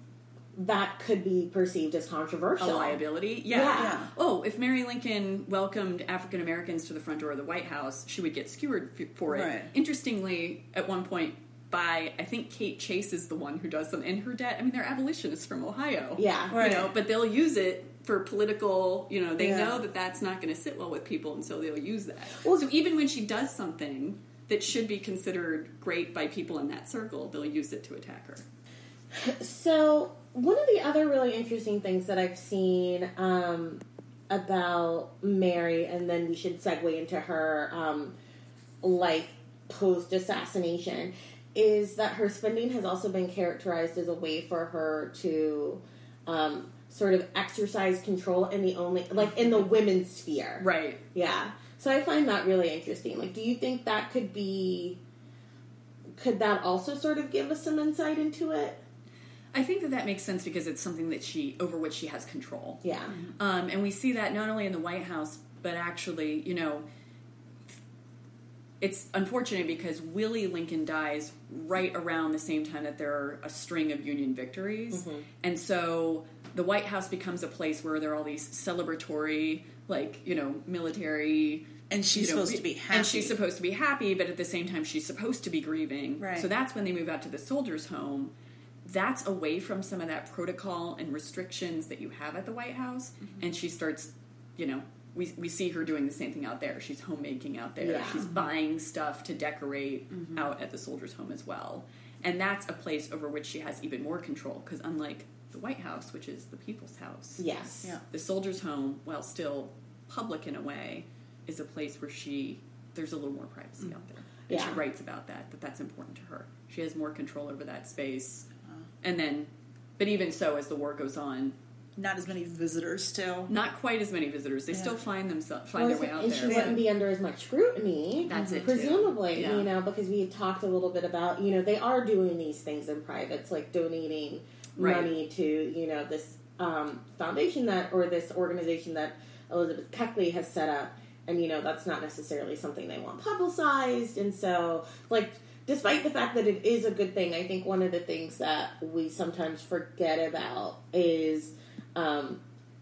that could be perceived as A controversial. liability? Yeah. Yeah. Oh, if Mary Lincoln welcomed African Americans to the front door of the White House, she would get skewered f- for it. Right. Interestingly, at one point, by, I think Kate Chase is the one who does them in her debt. I mean, they're abolitionists from Ohio. Yeah. Right. You know, but they'll use it for political, you know, they Yeah. know that that's not going to sit well with people, and so they'll use that. Well- so even when she does something that should be considered great by people in that circle, they'll use it to attack her. So, one of the other really interesting things that I've seen um, about Mary, and then we should segue into her um, life post assassination, is that her spending has also been characterized as a way for her to um, sort of exercise control in the only, like in the women's sphere. Right. Yeah. So I find that really interesting. Like, do you think that could be, could that also sort of give us some insight into it? I think that that makes sense because it's something that she, over which she has control. Yeah. Um, and we see that not only in the White House, but actually, you know, it's unfortunate because Willie Lincoln dies right around the same time that there are a string of Union victories. Mm-hmm. And so the White House becomes a place where there are all these celebratory, like, you know, military... And she's you know, supposed to be happy. And she's supposed to be happy, but at the same time she's supposed to be grieving. Right. So that's when they move out to the soldiers' home. that's away from some of that protocol and restrictions that you have at the White House, mm-hmm. and she starts, you know, we we see her doing the same thing out there. She's homemaking out there. Yeah. She's buying stuff to decorate mm-hmm. out at the soldiers' home as well. And that's a place over which she has even more control, because unlike the White House, which is the people's house, yes, yeah. the soldiers' home, while still public in a way, is a place where she there's a little more privacy mm-hmm. out there. And yeah. she writes about that, that that's important to her. She has more control over that space. Uh, and then, but even so, as the war goes on, not as many visitors still. Not quite as many visitors. They yeah. still find themselves find well, their way out and there. she yeah. wouldn't be under as much scrutiny. That's it, presumably. Yeah. You know, because we had talked a little bit about, you know, they are doing these things in private, it's like donating right. money to, you know, this um, foundation that or this organization that Elizabeth Keckley has set up, and you know that's not necessarily something they want publicized, and so like. Despite the fact that it is a good thing, I think one of the things that we sometimes forget about is, um,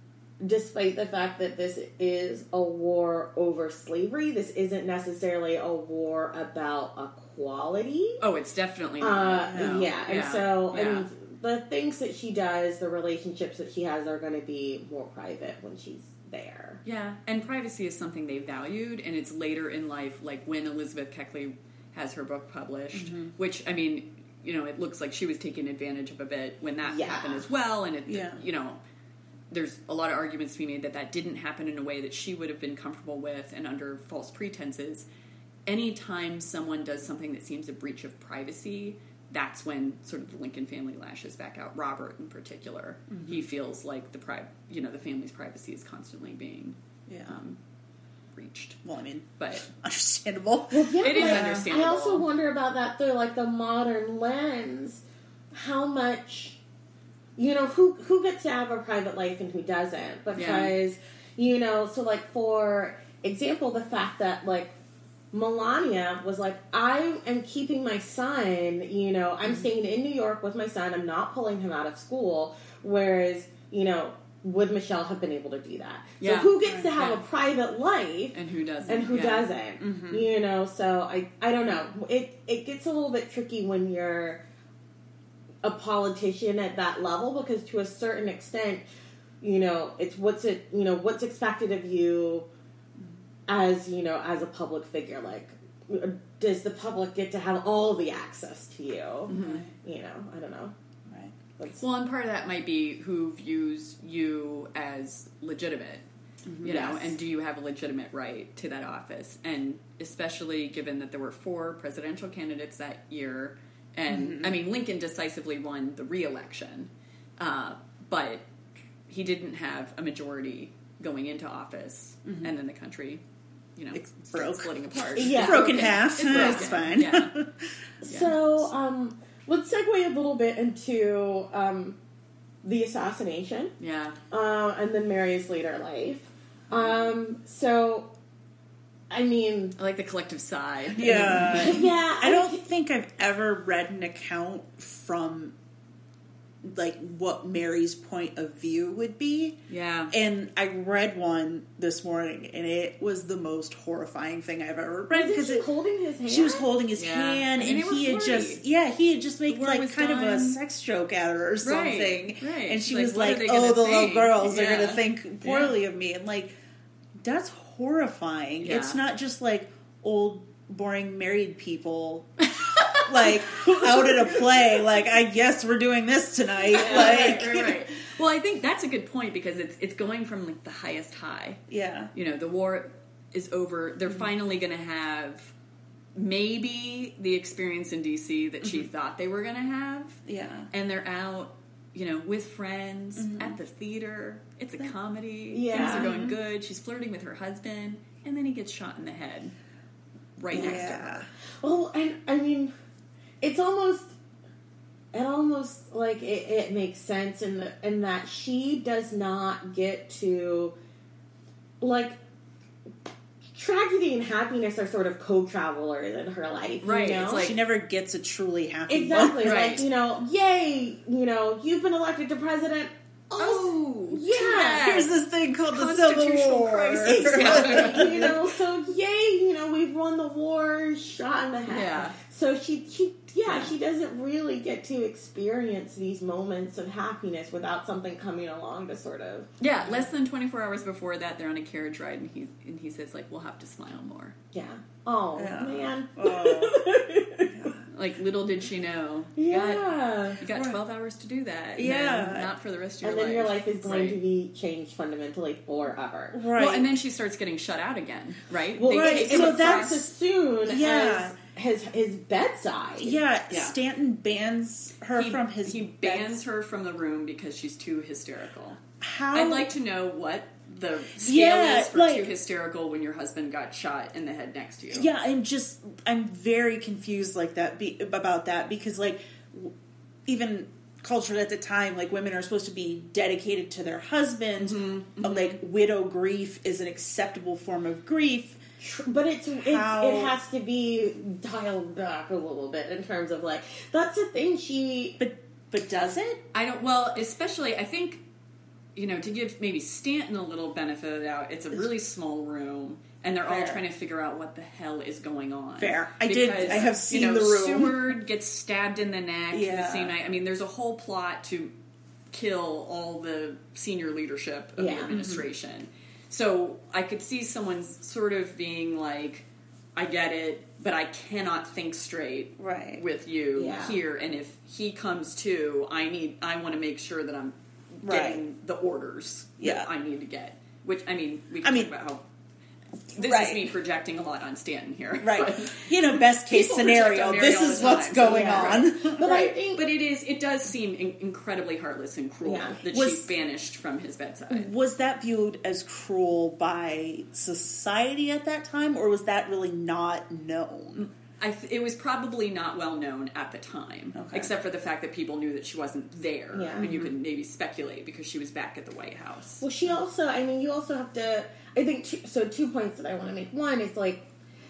despite the fact that this is a war over slavery, this isn't necessarily a war about equality. Oh, it's definitely not. Uh, no. Yeah, and yeah. so, yeah. I mean, the things that she does, the relationships that she has are going to be more private when she's there. Yeah, and privacy is something they valued, and it's later in life, like when Elizabeth Keckley has her book published, mm-hmm. which, I mean, you know, it looks like she was taken advantage of a bit when that yeah. happened as well, and it, yeah. you know, there's a lot of arguments to be made that that didn't happen in a way that she would have been comfortable with and under false pretenses. Anytime someone does something that seems a breach of privacy, that's when sort of the Lincoln family lashes back out. Robert, in particular, mm-hmm. he feels like the pri- you know, the family's privacy is constantly being yeah. um, breached. Well, I mean, but understandable. Well, yeah, it is understandable. I also wonder about that through like the modern lens. How much, you know, who who gets to have a private life and who doesn't? Because yeah. you know, so like for example, the fact that like Melania was like, I am keeping my son. You know, I'm mm-hmm. staying in New York with my son. I'm not pulling him out of school. Whereas, you know. Would Michelle have been able to do that? Yeah. So who gets to have yeah. a private life and who doesn't? And who yeah. doesn't? Mm-hmm. You know, so I I don't know. It it gets a little bit tricky when you're a politician at that level, because to a certain extent, you know, it's what's it you know what's expected of you as you know as a public figure. Like, does the public get to have all the access to you? Mm-hmm. You know, I don't know. Well, and part of that might be who views you as legitimate, mm-hmm. you know, yes. and do you have a legitimate right to that office? And especially given that there were four presidential candidates that year, and, mm-hmm. I mean, Lincoln decisively won the re-election, uh, but he didn't have a majority going into office, mm-hmm. and then the country, you know, it's started splitting apart. Yeah. It's broken half. It's, broken. It's fine. Yeah. yeah. So, um... let's segue a little bit into um, the assassination. Yeah. Uh, and then Mary's later life. Um, so, I mean... I like the collective sigh. Yeah. yeah. I don't think I've ever read an account from, like, what Mary's point of view would be. Yeah. And I read one this morning, and it was the most horrifying thing I've ever read. Wasn't she it, holding his hand? She was holding his yeah. hand, I mean, and he had flirty. just, yeah, he had just made, like, kind done. of a sex joke at her or something. Right, right. And she like, was what like, are they oh, gonna the think? little girls yeah. are going to think poorly yeah. of me. And, like, that's horrifying. Yeah. It's not just, like, old, boring married people... like, out at a play, like, I guess we're doing this tonight. Yeah, like, right, right, right. Well, I think that's a good point, because it's it's going from, like, the highest high. Yeah. You know, the war is over. They're mm-hmm. finally going to have maybe the experience in D C that she mm-hmm. thought they were going to have. Yeah. And they're out, you know, with friends, mm-hmm. at the theater. It's a comedy. Yeah. Things are going good. She's flirting with her husband, and then he gets shot in the head right yeah. next to her. Well, and, I mean... It's almost, it almost like it, it makes sense in the in that she does not get to, like, tragedy and happiness are sort of co-travelers in her life, right? You know? It's like she never gets a truly happy exactly. moment. Like, right. you know, yay, you know, you've been elected to president. Oh, yeah. Here's this thing called the Civil Constitutional War. crisis. Exactly. You know, so yay, you know, we've won the war, shot in the head. Yeah. So she, she yeah, Yeah. she doesn't really get to experience these moments of happiness without something coming along to sort of... Yeah, less than twenty-four hours before that, they're on a carriage ride, and he and he says, like, we'll have to smile more. Yeah. Oh, Yeah. man. Oh. Like, little did she know. You got, Yeah. you got twelve hours to do that. and Yeah. then not for the rest of your And life. then your life is going Right. to be changed fundamentally forever. Right. Well, and then she starts getting shut out again, right? Well, They right, take so him that's across- as soon Yeah. as his, his bedside. yeah, Yeah. Stanton bans her he, from his he bed. bans her from the room because she's too hysterical. How? I'd like to know what the scale Yeah, is for like- too hysterical when your husband got shot in the head next to you. Yeah, I'm just I'm very confused like that be, about that because like w- even culture at the time, like women are supposed to be dedicated to their husbands. Mm-hmm, Uh, Like widow grief is an acceptable form of grief. Tr- But it's, it's How- it has to be dialed back a little bit in terms of like that's the thing she But but does it? I don't. Well, especially I think, you know, to give maybe Stanton a little benefit of the doubt, it's a really small room, and they're all Fair. trying to figure out what the hell is going on. Fair. I did- I have seen you know, the room. Seward gets stabbed in the neck the Yeah. same night. I mean, there's a whole plot to kill all the senior leadership of Yeah. the administration. So I could see someone sort of being like, I get it, but I cannot think straight Right. with you Yeah. here, and if he comes too, I need I want to make sure that I'm getting Right. the orders Yeah. that I need to get. Which I mean, we I can mean- talk about how this Right. is me projecting a lot on Stanton here, Right. But, You know, best case People project scenario. on Mary This all the is what's time, so going yeah. on. but I think but it is it does seem in- incredibly heartless and cruel Yeah. that Was- she's banished from his bedside. Was that viewed as cruel by society at that time, or was that really not known? I th- it was probably not well known at the time, Okay. except for the fact that people knew that she wasn't there, Yeah. and you could maybe speculate because she was back at the White House. well she also I mean you also have to I think two, so two points that I want to make. One is like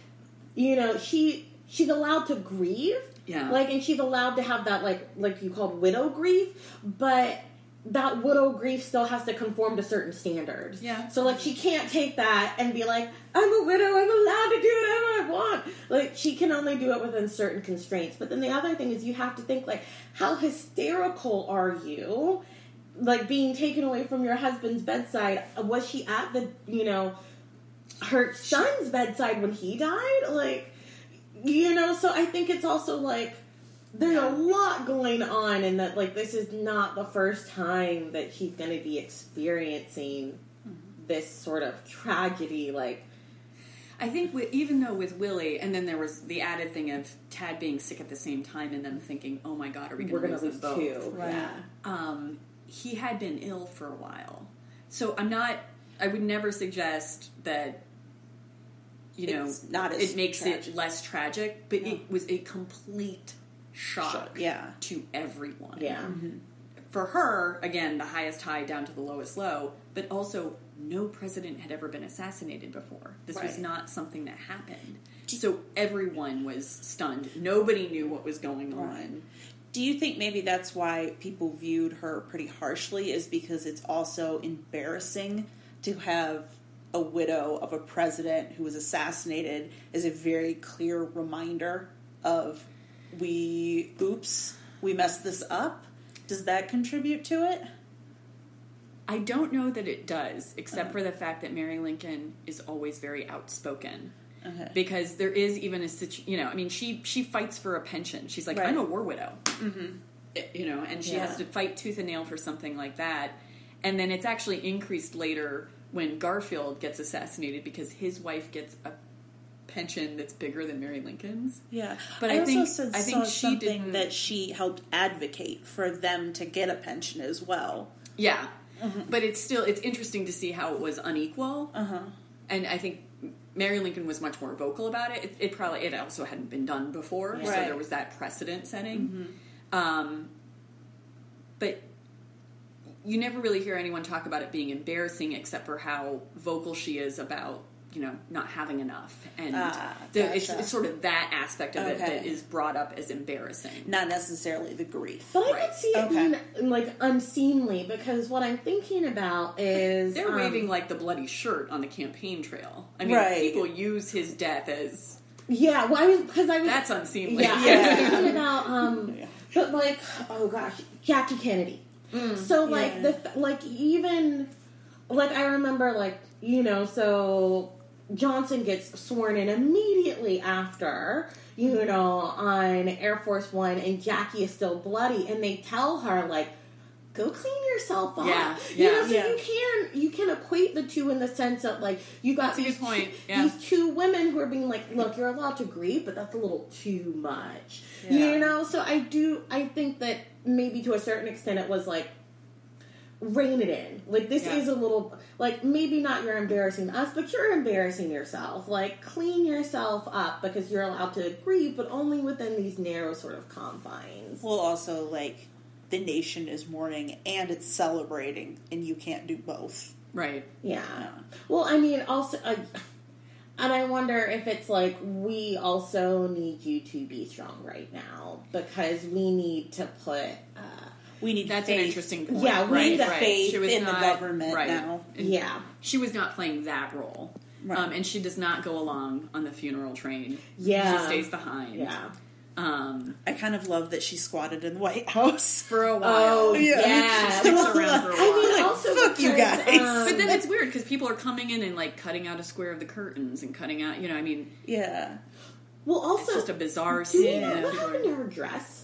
you know she she's allowed to grieve. Yeah. Like, and she's allowed to have that, like, like you called widow grief, but that widow grief still has to conform to certain standards. Yeah. So, like, she can't take that and be like, I'm a widow, I'm allowed to do whatever I want. Like, she can only do it within certain constraints. But then the other thing is you have to think, like, how hysterical are you? Like, being taken away from your husband's bedside. Was she at the, you know, her son's bedside when he died? Like, you know, so I think it's also like there's Yeah. a lot going on, and that like this is not the first time that she's going to be experiencing this sort of tragedy. Like, I think with, even though with Willie, and then there was the added thing of Tad being sick at the same time, and them thinking, "Oh my God, are we we're going going to to lose lose them both?" two. Right. Yeah. Um, he had been ill for a while, so I'm not. I would never suggest that. You know, It's not as it makes tragic. it less tragic, but No. it was a complete shock Shock, yeah. to everyone. Yeah. For her, again, the highest high down to the lowest low, but also no president had ever been assassinated before. This was Right. not something that happened. So everyone was stunned. Nobody knew what was going on. Right. Do you think maybe that's why people viewed her pretty harshly, is because it's also embarrassing to have a widow of a president who was assassinated as a very clear reminder of, we, oops, we messed this up? Does that contribute to it? I don't know that it does, except for the fact that Mary Lincoln is always very outspoken. Okay. Because there is even a situ- you know, I mean, she she fights for a pension. She's like, Right. I'm a war widow, mm-hmm. you know, and she Yeah. has to fight tooth and nail for something like that. And then it's actually increased later when Garfield gets assassinated because his wife gets a pension that's bigger than Mary Lincoln's. Yeah, But I, I also think- said, I think saw she something didn't- that she helped advocate for them to get a pension as well. Yeah, but it's still it's interesting to see how it was unequal. Uh huh. And I think Mary Lincoln was much more vocal about it. It, it probably it also hadn't been done before, so Right. there was that precedent setting. Um, but you never really hear anyone talk about it being embarrassing, except for how vocal she is about you know, not having enough. And Ah, the, gotcha. it's, it's sort of that aspect of it Okay. that is brought up as embarrassing. Not necessarily the grief. But I Right. could see it Okay. being like unseemly because what I'm thinking about is They're um, waving like the bloody shirt on the campaign trail. I mean, Right. people use his death as Yeah, well, I was because I was that's unseemly. yeah, Yeah. I was thinking about um, Yeah. but like oh gosh, Jackie Kennedy. So like Yeah. the like even like I remember like you know so Johnson gets sworn in immediately after you know on Air Force One and Jackie is still bloody and they tell her like go clean yourself up. Yeah, you yeah. know so Yeah. you can you can equate the two in the sense of like you got That's a these good point, two, yeah. these two women who are being like look you're allowed to grieve but that's a little too much. Yeah. You know so I do I think that maybe to a certain extent it was like rein it in. Like, this Yeah. is a little, like, maybe not you're embarrassing us, but you're embarrassing yourself. Like, clean yourself up because you're allowed to grieve, but only within these narrow sort of confines. Well, also, like, the nation is mourning and it's celebrating, and you can't do both. Right. Yeah. Yeah. Well, I mean, also, I, and I wonder if it's like, we also need you to be strong right now because we need to put, uh, We need That's faith. an interesting point. Yeah, we right, need the right. faith She was in the not- government right. now. And yeah. She was not playing that role. Right. Um, and she does not go along on the funeral train. Yeah. She stays behind. Yeah. Um, I kind of love that she squatted in the White House. for a while. Oh, Yeah. yeah. She sticks around for a while. I mean, Like, also fuck you because, guys. um, But then it's weird because people are coming in and like cutting out a square of the curtains and cutting out, you know, I mean, Yeah. well, also, it's just a bizarre do we scene. know Yeah. what happened to her dress?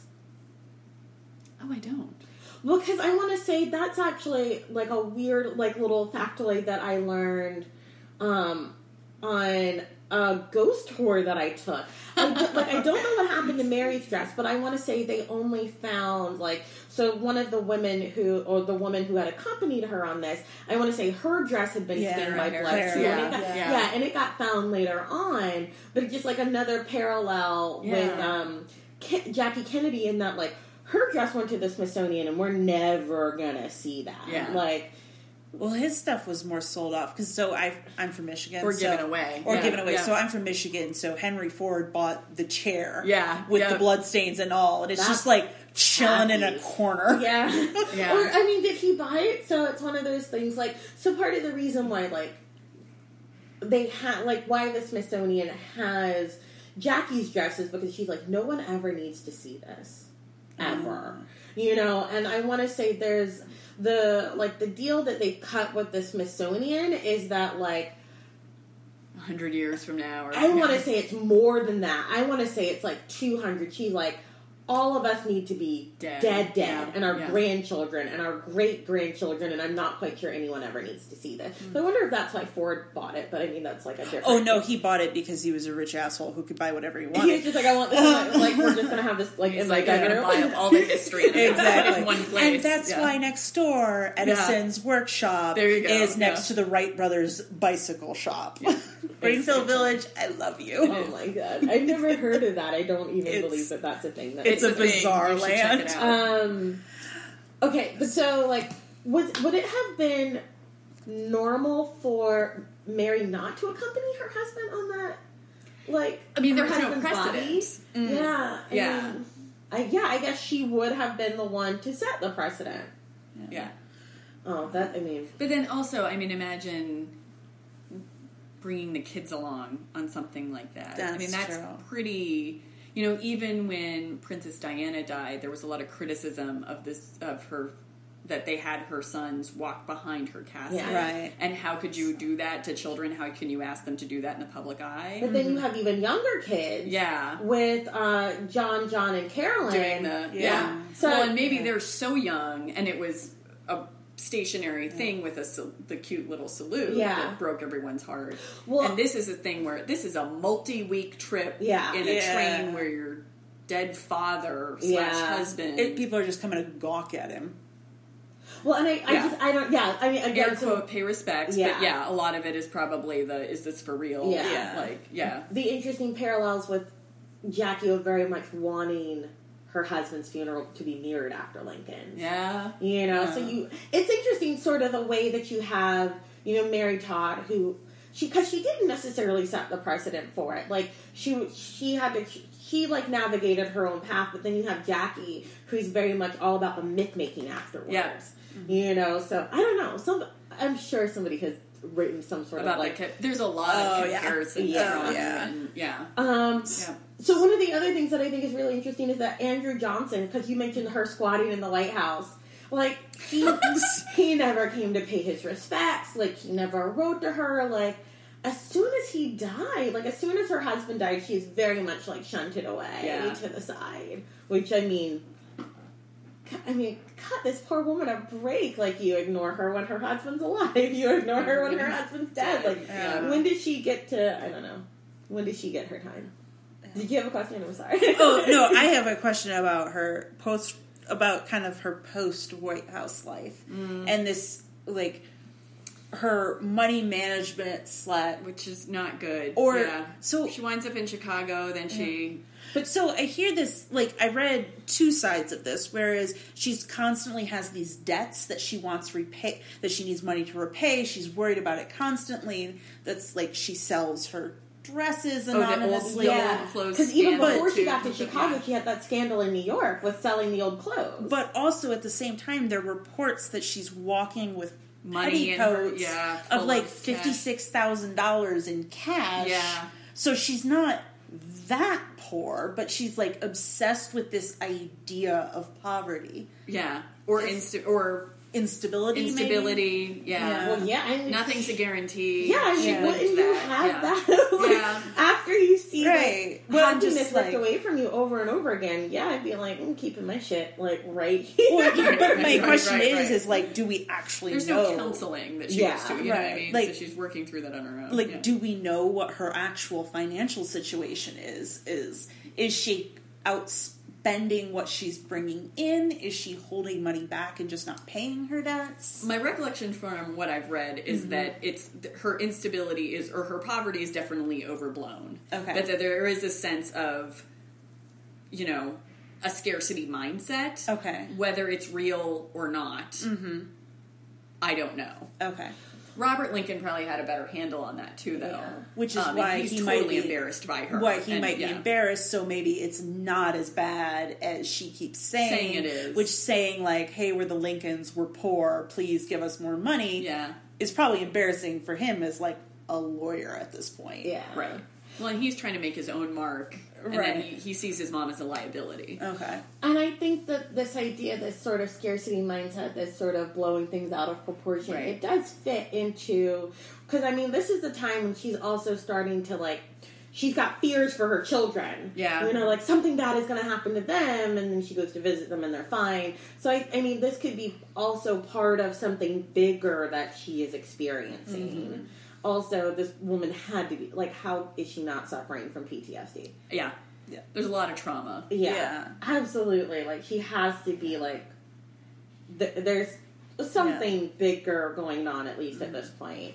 Oh, I don't. Because I want to say that's actually like a weird, like little factoid that I learned um, on a ghost tour that I took. I d- like I don't know what happened to Mary's dress, but I want to say they only found like so one of the women who or the woman who had accompanied her on this. I want to say her dress had been Yeah, stained by Claire, blood Claire, too, and yeah, it got, yeah. yeah, and it got found later on. But it's just like another parallel with Yeah. um, Ke- Jackie Kennedy in that like. Her dress went to the Smithsonian, and we're never gonna see that. Yeah. Like, Well, his stuff was more sold off because so I I'm from Michigan, Or so, given away. or Yeah, given away. yeah. So I'm from Michigan. So Henry Ford bought the chair, Yeah, with yeah. the bloodstains and all, and it's That's just like chilling in a happy. corner. yeah. Yeah. Or, I mean, did he buy it? So it's one of those things, like, so part of the reason why, like, they had, like, why the Smithsonian has Jackie's dress is because she's like, no one ever needs to see this. Ever. You know, and I want to say there's the, like, the deal that they've cut with the Smithsonian is that, like, A hundred years from now. Or, I want to say it's more than that. I want to say it's like two hundred. She's like, all of us need to be Dead. dead, dead, Yeah. and our Yeah. grandchildren and our great grandchildren, and I'm not quite sure anyone ever needs to see this. So I wonder if that's why Ford bought it, but I mean, that's like a different... Oh no, he bought it because he was a rich asshole who could buy whatever he He was wanted. just like, I want this, in my, like, we're just going to have this, like, He's in like, my I'm going to bedroom. buy up all the history and Exactly. in one place. And that's Yeah. why next door, Edison's workshop There you go, is next yeah. to the Wright Brothers bicycle shop. Greenfield Village, I love you. Oh my god. I've never heard of that. I don't even It's- believe that that's a thing. That it's a thing. bizarre You should check land. it out. Um, okay, but so, like, would, would it have been normal for Mary not to accompany her husband on that? Like, I mean, there her was no husband's body? precedent. Yeah. I Yeah. mean, I, yeah, I guess she would have been the one to set the precedent. Yeah. Oh, that, I mean... But then also, I mean, imagine bringing the kids along on something like that. I That's mean, that's true. pretty. You know, even when Princess Diana died, there was a lot of criticism of this of her that they had her sons walk behind her casket. Yeah. Right. And how could you do that to children? How can you ask them to do that in the public eye? But then you have even younger kids. Yeah. With uh, John, John, and Carolyn. Doing the yeah. Yeah. So- well, and maybe they're so young, and it was a stationary thing with a sal- the cute little salute Yeah. that broke everyone's heart. Well- and this is a thing where this is a multi-week trip Yeah. in a Yeah. train where your dead father slash Yeah. husband. It, people are just coming to gawk at him. Well, and I, I Yeah. just, I don't, yeah, I mean, again, air so quote pay respects, Yeah. but yeah, a lot of it is probably the is this for real? Yeah. Yeah. like yeah, the interesting parallels with Jackie of very much wanting her husband's funeral to be mirrored after Lincoln's. yeah, You know, so Yeah. you, it's interesting sort of the way that you have, you know, Mary Todd, who, she, because she didn't necessarily set the precedent for it. Like, she, she had to, she, like, navigated her own path, but then you have Jackie, who's very much all about the myth-making afterwards. Yeah. Mm-hmm. You know, so, I don't know. Some, I'm sure somebody has written some sort about of, like... The, there's a lot oh, of comparisons. Yeah. drawn Yeah. And, yeah. Um... Yeah. So one of the other things that I think is really interesting is that Andrew Johnson, because you mentioned her squatting in the lighthouse, like, he he never came to pay his respects, like, he never wrote to her, like, as soon as he died, like, as soon as her husband died, she's very much, like, shunted away Yeah. to the side, which, I mean, I mean, cut this poor woman a break, like, you ignore her when her husband's alive, you ignore her when her husband's dead, like, Yeah. when did she get to, I don't know, when did she get her time? Did you have a question? I'm sorry. Oh, no, I have a question about her post, about kind of her post-White House life. Mm. And this, like, her money management slut. Which is not good. Or, yeah. so... She winds up in Chicago, then she... But so I hear this, like, I read two sides of this, whereas she's constantly has these debts that she wants to repay, that she needs money to repay. She's worried about it constantly. That's, like, she sells her dresses anonymously. Oh, the old, yeah, old clothes because even scandal before she too. got to Chicago, Yeah. she had that scandal in New York with selling the old clothes. But also at the same time, there are reports that she's walking with Money in her, petticoats yeah, of full like of cash. fifty-six thousand dollars in cash. Yeah. So she's not that poor, but she's like obsessed with this idea of poverty. Yeah. Or insta- or Instability, instability. maybe? Yeah. Yeah. well, yeah, and Nothing's a guarantee. yeah, She yeah. lived Wouldn't you that. have yeah. that? Like, Yeah. after you see Right. like, Well, I'm happiness just ripped like- away from you over and over again, yeah, I'd be like, I'm keeping my shit like right here. Well, but my Right, question right, is, right. is like, do we actually There's know? no counseling that she Yeah. goes to. You know what I Right. mean? Like- so she's working through that on her own. Like, yeah. do we know what her actual financial situation is? Is is she outspending what she's bringing in? Is she holding money back and just not paying her debts? My recollection from what I've read is Mm-hmm. that it's her instability is, or her poverty is definitely overblown. Okay. But that there is a sense of, you know, a scarcity mindset. Okay. Whether it's real or not, Mm-hmm. I don't know. Okay. Robert Lincoln probably had a better handle on that too, though. Yeah. Which is Um, and why he's he totally might be embarrassed by her. Why he And, might yeah. be embarrassed, so maybe it's not as bad as she keeps saying. Saying it is. Which saying like, "Hey, we're the Lincolns, we're poor, please give us more money," Yeah. is probably embarrassing for him as like a lawyer at this point. Yeah. Right. Well, and he's trying to make his own mark, and Right. then he, he sees his mom as a liability. Okay. And I think that this idea, this sort of scarcity mindset, this sort of blowing things out of proportion, Right. it does fit into, because I mean, this is the time when she's also starting to like, she's got fears for her children. Yeah. You know, like something bad is going to happen to them, and then she goes to visit them and they're fine. So I, I mean, this could be also part of something bigger that she is experiencing. Mm-hmm. Also, this woman had to be, like, how is she not suffering from P T S D? Yeah. Yeah. There's a lot of trauma. Yeah, Yeah. absolutely. Like, she has to be, like, th- there's something bigger going on, at least at this point.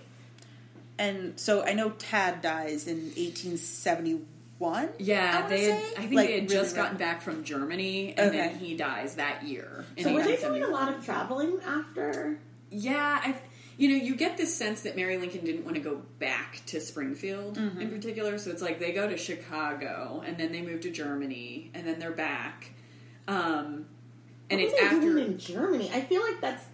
And so I know Tad dies in eighteen seventy-one. Yeah, I wanna they had, say? I think Like, they had really just gotten right. back from Germany, and then Okay. he dies that year. in So were they eighteen doing a seventy-one. lot of traveling after? Yeah, I, you know, you get this sense that Mary Lincoln didn't want to go back to Springfield Mm-hmm. in particular. So it's like they go to Chicago, and then they move to Germany, and then they're back. Um, and What it's were they after. doing in Germany? I feel like that's.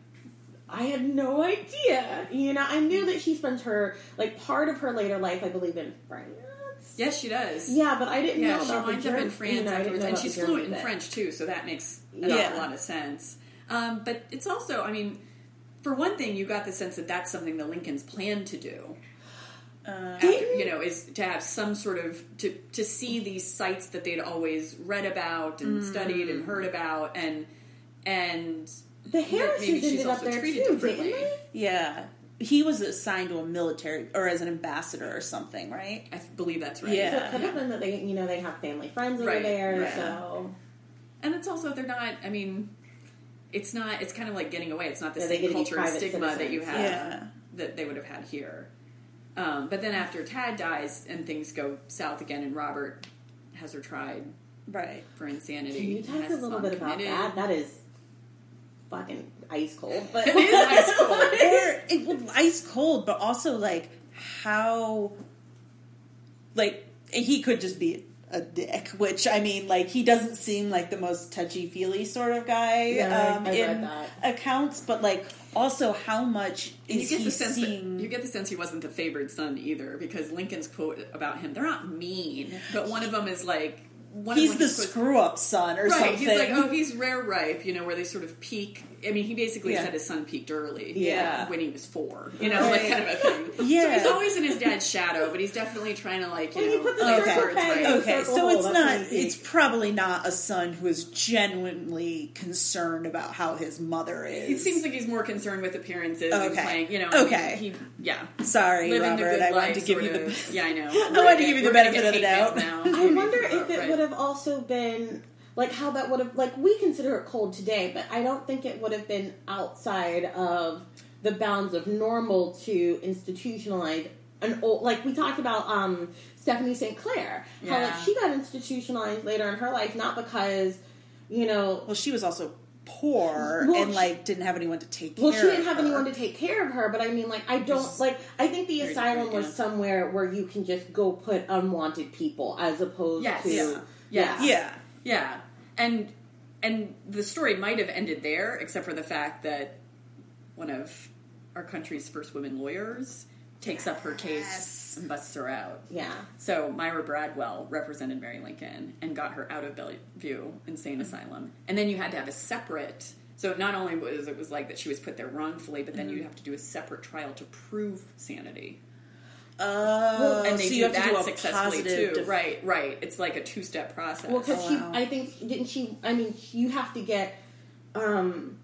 I had no idea. You know, I knew that she spends her like part of her later life, I believe, in France. Yes, she does. Yeah, but I didn't Yeah, know she about winds the up in Germ- France you know, I didn't afterwards, know and about she's the fluent German in bit. French too, so that makes an Yeah. awful lot of sense. Um, but it's also, I mean, for one thing, you got the sense that that's something the Lincolns planned to do. Uh, After, you know, is to have some sort of to to see these sites that they'd always read about and Mm. studied and heard about, and and The that maybe Harrises she's ended up also there treated too, differently. didn't they? yeah. He was assigned to a military or as an ambassador or something, right? I believe that's right. Yeah. So it could have been that they, you know, they have family friends over Right, there. right. So And it's also they're not. I mean, it's not. It's kind of like getting away. It's not the Yeah, they same get to be culture private stigma that you citizens. have Yeah. that they would have had here. Um, but then after Tad dies and things go south again, and Robert has her tried Right. for insanity. can you and talk has a his little mom bit about committed. that? That is fucking ice cold. But It is ice cold. Or it was ice cold, but also like how, like, he could just be a dick, which, I mean, like, he doesn't seem like the most touchy-feely sort of guy Yeah, um, I read in that. accounts, but, like, also how much And is you get he the sense seeing... that, you get the sense he wasn't the favored son either, because Lincoln's quote about him, they're not mean, but one of them is like, one He's of the them quotes- screw-up son or right, something. he's like, oh, he's rare ripe, you know, where they sort of peak. I mean, he basically Yeah. said his son peaked early. Yeah. When he was four. You know, Right. like kind of a thing. Yeah. So he's always in his dad's shadow, but he's definitely trying to, like, you When know, you put the like, circle words peg right. in- Okay, circle so hole, it's that's not, when he it's peaked. probably not a son who is genuinely concerned about how his mother is. It seems like he's more concerned with appearances and Okay. playing, you know. I Okay. mean, he, yeah. Sorry, Living Robert, the good I wanted life, to give sort you the... of- Yeah, I know. I wanted to give you the benefit of the doubt. Now. I wonder if it Right. would have also been like how that would have like we consider it cold today, but I don't think it would have been outside of the bounds of normal to institutionalize an old like we talked about um, Stephanie Saint Clair, how like Yeah. she got institutionalized later in her life, not because you know Well, she was also poor Well, and, like, didn't have anyone to take well care she of didn't have her. anyone to take care of her, but I mean like I don't Just like I think the very asylum different, was yeah. somewhere where you can just go put unwanted people as opposed Yes. to Yeah. Yes. Yeah. Yeah, and and the story might have ended there, except for the fact that one of our country's first women lawyers takes up her case Yes. and busts her out. yeah. So Myra Bradwell represented Mary Lincoln and got her out of Bellevue Insane Asylum, and then you had to have a separate. So not only was it was like that she was put there wrongfully, but then you have to do a separate trial to prove sanity. Oh, And they so do you have that to do a successfully positive too. def- right, right. It's like a two-step process. Well, because Oh, she, wow. I think, didn't she? I mean, you have to get um,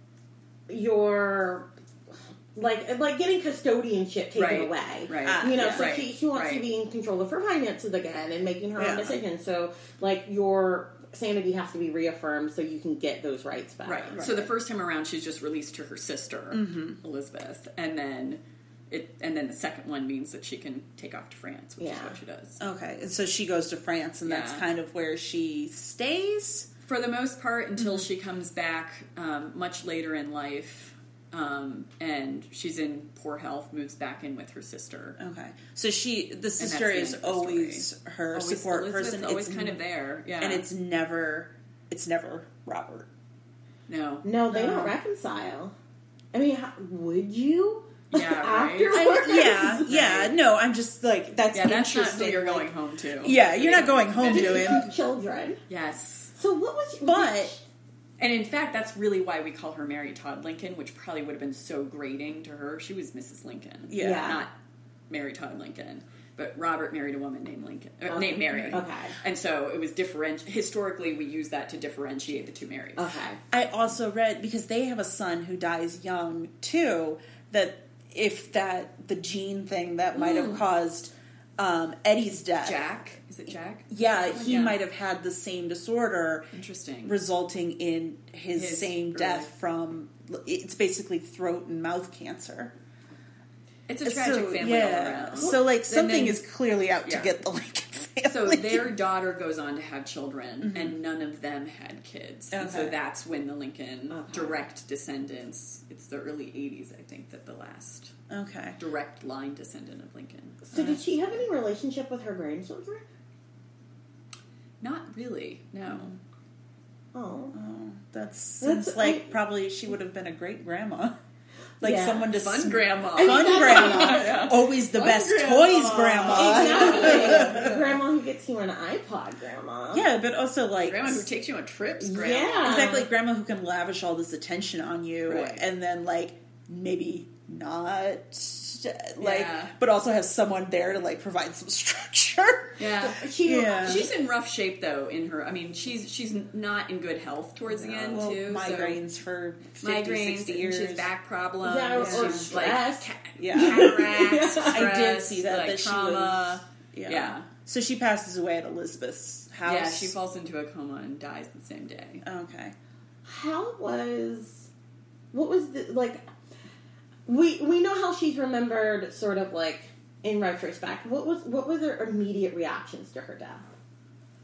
your like like getting custodianship taken Right, away. right. Ah, You know, yeah. so Right, she she wants right. to be in control of her finances again and making her Yeah. own decisions. So, like, your sanity has to be reaffirmed so you can get those rights back. Right. So the first time around, she's just released to her sister, Mm-hmm. Elizabeth, and then it, and then the second one means that she can take off to France, which is Yeah. what she does. Okay, and so she goes to France, and that's Yeah. kind of where she stays? For the most part, until Mm-hmm. she comes back um, much later in life, um, and she's in poor health, moves back in with her sister. Okay, so she, the that's sister the is end of the always her Always, support Elizabeth's person. always It's kind n- of there, yeah. and it's never, it's never Robert. no, No, they No. don't reconcile. I mean, how, would you? Yeah, right. Afterwards? I, yeah, yeah. No, I'm just like that's yeah, that's not interesting. who you're like- going home to. Yeah, you're not going home to him. Children. Yes. So what was? But And in fact, that's really why we call her Mary Todd Lincoln, which probably would have been so grating to her. She was Missus Lincoln, Yeah. Yeah. not Mary Todd Lincoln. But Robert married a woman named Lincoln, uh, Okay. named Mary. Okay. And so it was different. Historically, we use that to differentiate the two Marys. Okay. I also read, because they have a son who dies young too, that if that the gene thing that might have caused um, Eddie's death, Jack, is it Jack? yeah, Someone? he Yeah. might have had the same disorder, Interesting. resulting in his, His same early- death from. It's basically throat and mouth cancer. It's a tragic so, family yeah. all around. So like And something then- is clearly out yeah. to get the Lincoln family. So their daughter goes on to have children, and none of them had kids. And so Okay. that's when the Lincoln Okay. direct descendants, it's the early eighties, I think, that the last Okay. direct line descendant of Lincoln. So did she have any relationship with her grandchildren? Not really, no. Oh. Oh, that seems That's- like I- probably she would have been a great grandma. Like Yeah. someone to Fun s- grandma. I mean, Fun that's- grandma. Yeah. Always the Fun best grandma. toys grandma. Exactly. Grandma who gets you an iPod, Grandma. Yeah, but also like Grandma who takes you on trips, grandma. Yeah. exactly grandma who can lavish all this attention on you Right. and then like maybe not like Yeah. but also has someone there to like provide some structure. Yeah. She, Yeah. She's in rough shape though. In her, I mean, she's she's not in good health towards the end Well, too. so- migraines for fifty, migraines, sixty and years. she has back problems. Yeah, or she's like stress. ca- Yeah. cataracts. I did stress, see that, like that she trauma. Yeah. Yeah. So she passes away at Elizabeth's house. Yeah, she falls into a coma and dies the same day. Okay. How was... What was the... Like... We we know how she's remembered sort of like in retrospect. What was what were their immediate reactions to her death?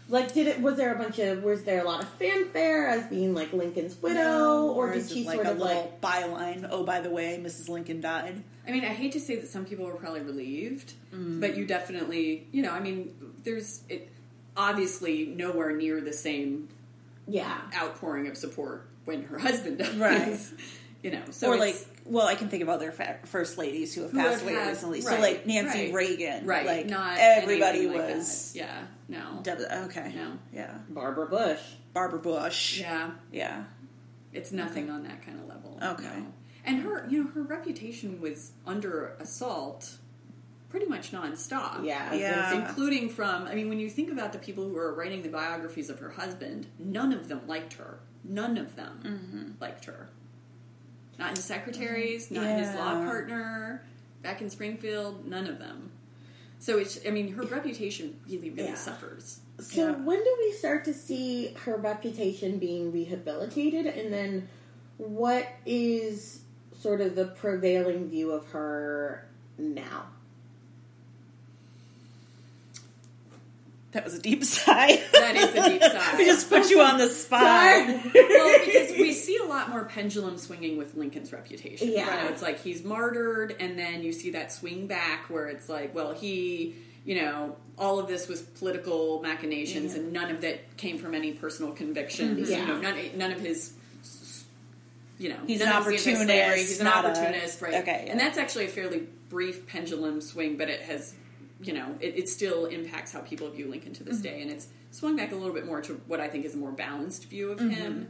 Like, did it? Was there a bunch of? Was there a lot of fanfare as being like Lincoln's widow, No, or, or did is she it like sort a of little like? byline? Oh, by the way, Missus Lincoln died. I mean, I hate to say that some people were probably relieved, Mm. but you definitely, you know, I mean, there's it, obviously nowhere near the same Yeah. outpouring of support when her husband dies. Right. You know, so Or it's- like, well, I can think of other fa- first ladies who have Who passed have away had- recently. So right, like Nancy right, Reagan, right? Like not everybody anything like was. that. Yeah, no, Deb- okay. no, Yeah. Barbara Bush. Barbara Bush. yeah. Yeah. It's nothing on that kind of level. Okay. no. And her, you know, her reputation was under assault pretty much nonstop. Yeah. I was Yeah. gonna say- Including from, I mean, when you think about the people who are writing the biographies of her husband, none of them liked her. None of them Mm-hmm. liked her. Not his secretaries, not his law Yeah. partner, back in Springfield, none of them. So it's, I mean, her reputation really, really Yeah. suffers. So Yeah. when do we start to see her reputation being rehabilitated, and then what is sort of the prevailing view of her now? That was a deep sigh. That is a deep sigh. We just put you on the spot. Sorry. Well, because we see a lot more pendulum swinging with Lincoln's reputation. Yeah. You know, it's like he's martyred, and then you see that swing back where it's like, well, he, you know, all of this was political machinations, Yeah. and none of that came from any personal convictions. Yeah. You know, none, none of his, you know, He's none an of his opportunist, anti-slavery, He's an not a- opportunist, right? okay, yeah. And that's actually a fairly brief pendulum swing, but it has, you know, it, it still impacts how people view Lincoln to this Mm-hmm. day, and it's swung back a little bit more to what I think is a more balanced view of Mm-hmm. him.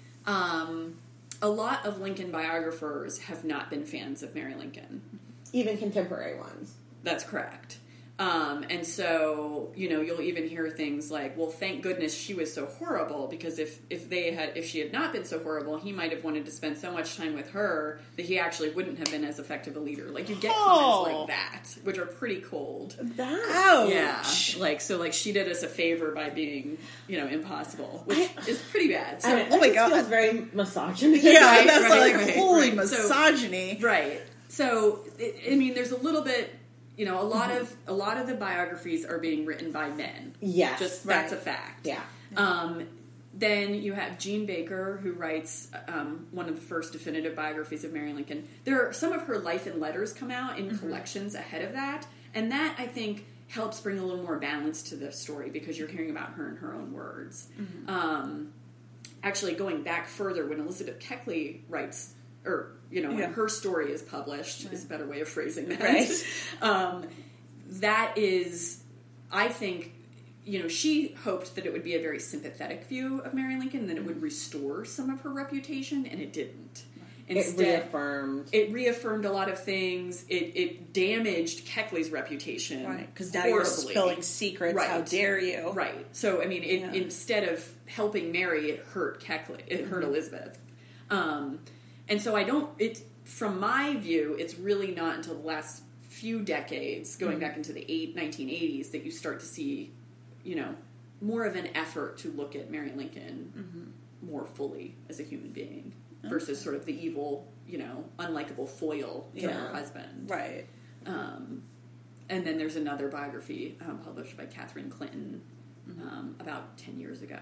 Um, a lot of Lincoln biographers have not been fans of Mary Lincoln. Even contemporary ones. That's correct. Um, and so, you know, you'll even hear things like, well, thank goodness she was so horrible, because if, if they had, if she had not been so horrible, he might have wanted to spend so much time with her that he actually wouldn't have been as effective a leader. Like, you get Oh. comments like that, which are pretty cold. That. Ouch. Yeah. Like, so, like, she did us a favor by being, you know, impossible, which is pretty bad. So, I, Oh my this God. feels very misogynistic. Yeah, Right, that's right, like right, holy right. So- misogyny. right. So, I I mean, there's a little bit, you know, a lot of a lot of the biographies are being written by men. Yes. Just that's Right. a fact. Yeah. Um, then you have Jean Baker, who writes um, one of the first definitive biographies of Mary Lincoln. There are some of her life and letters come out in collections ahead of that, and that I think helps bring a little more balance to the story because you're hearing about her in her own words. Um, actually, going back further, when Elizabeth Keckley writes, or you know, when Yeah. her story is published, is a better way of phrasing that. Right. um, that is, I think, you know, she hoped that it would be a very sympathetic view of Mary Lincoln, and that it would restore some of her reputation, and it didn't. It Instead, reaffirmed. it reaffirmed a lot of things. It, it damaged Keckley's reputation. Right, because now you're horribly. spilling secrets. Right. How dare you? Right. So, I mean, it, Yeah. instead of helping Mary, it hurt Keckley. It hurt Mm-hmm. Elizabeth. Um, and so I don't, it, from my view, it's really not until the last few decades, going Mm-hmm. back into the eight, nineteen eighties, that you start to see, you know, more of an effort to look at Mary Lincoln Mm-hmm. more fully as a human being versus sort of the evil, you know, unlikable foil to Yeah. her husband. Right. Um, and then there's another biography um, published by Catherine Clinton um, about ten years ago,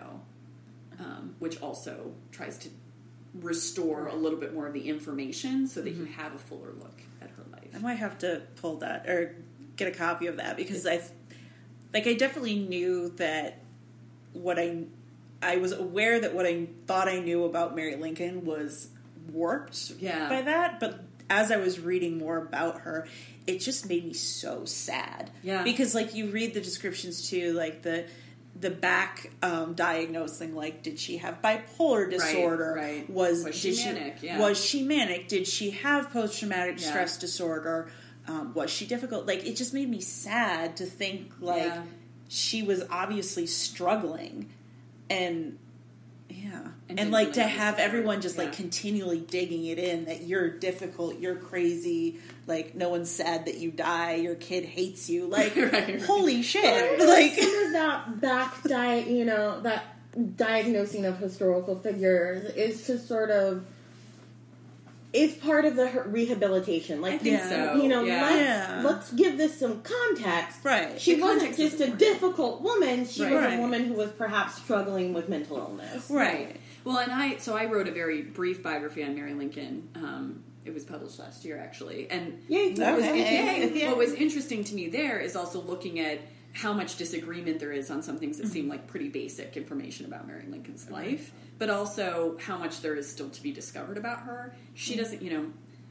um, which also tries to restore a little bit more of the information so that you have a fuller look at her life. I might have to pull that or get a copy of that because I, like, I definitely knew that what I, I was aware that what I thought I knew about Mary Lincoln was warped Yeah. by that, but as I was reading more about her, it just made me so sad. Yeah. Because, like, you read the descriptions too, like the the back um, diagnosing, like, did she have bipolar disorder? right. Was, Was she did manic? Yeah. Was she manic? Did she have post traumatic Yeah. stress disorder? Um, was she difficult? Like, it just made me sad to think, like, Yeah. she was obviously struggling, and yeah, And and, didn't like really to understand. have everyone just like Yeah. continually digging it in that you're difficult, you're crazy, like no one's sad that you die, your kid hates you, like Right, right. holy shit, Like like some of that back di- you know, that diagnosing of historical figures is to sort of is part of the her- rehabilitation. Like, I think Yeah. so. you know, yeah. let's, Yeah. let's give this some context. Right. She The wasn't context is just a important. difficult woman. She Right. was Right. a woman who was perhaps struggling with mental illness. Right. Well, and I so I wrote a very brief biography on Mary Lincoln. Um, it was published last year, actually, and Yay. what was, Okay. yay. Yeah. what was interesting to me there is also looking at how much disagreement there is on some things that Mm-hmm. seem like pretty basic information about Mary Lincoln's life, but also how much there is still to be discovered about her. She Mm-hmm. doesn't, you know.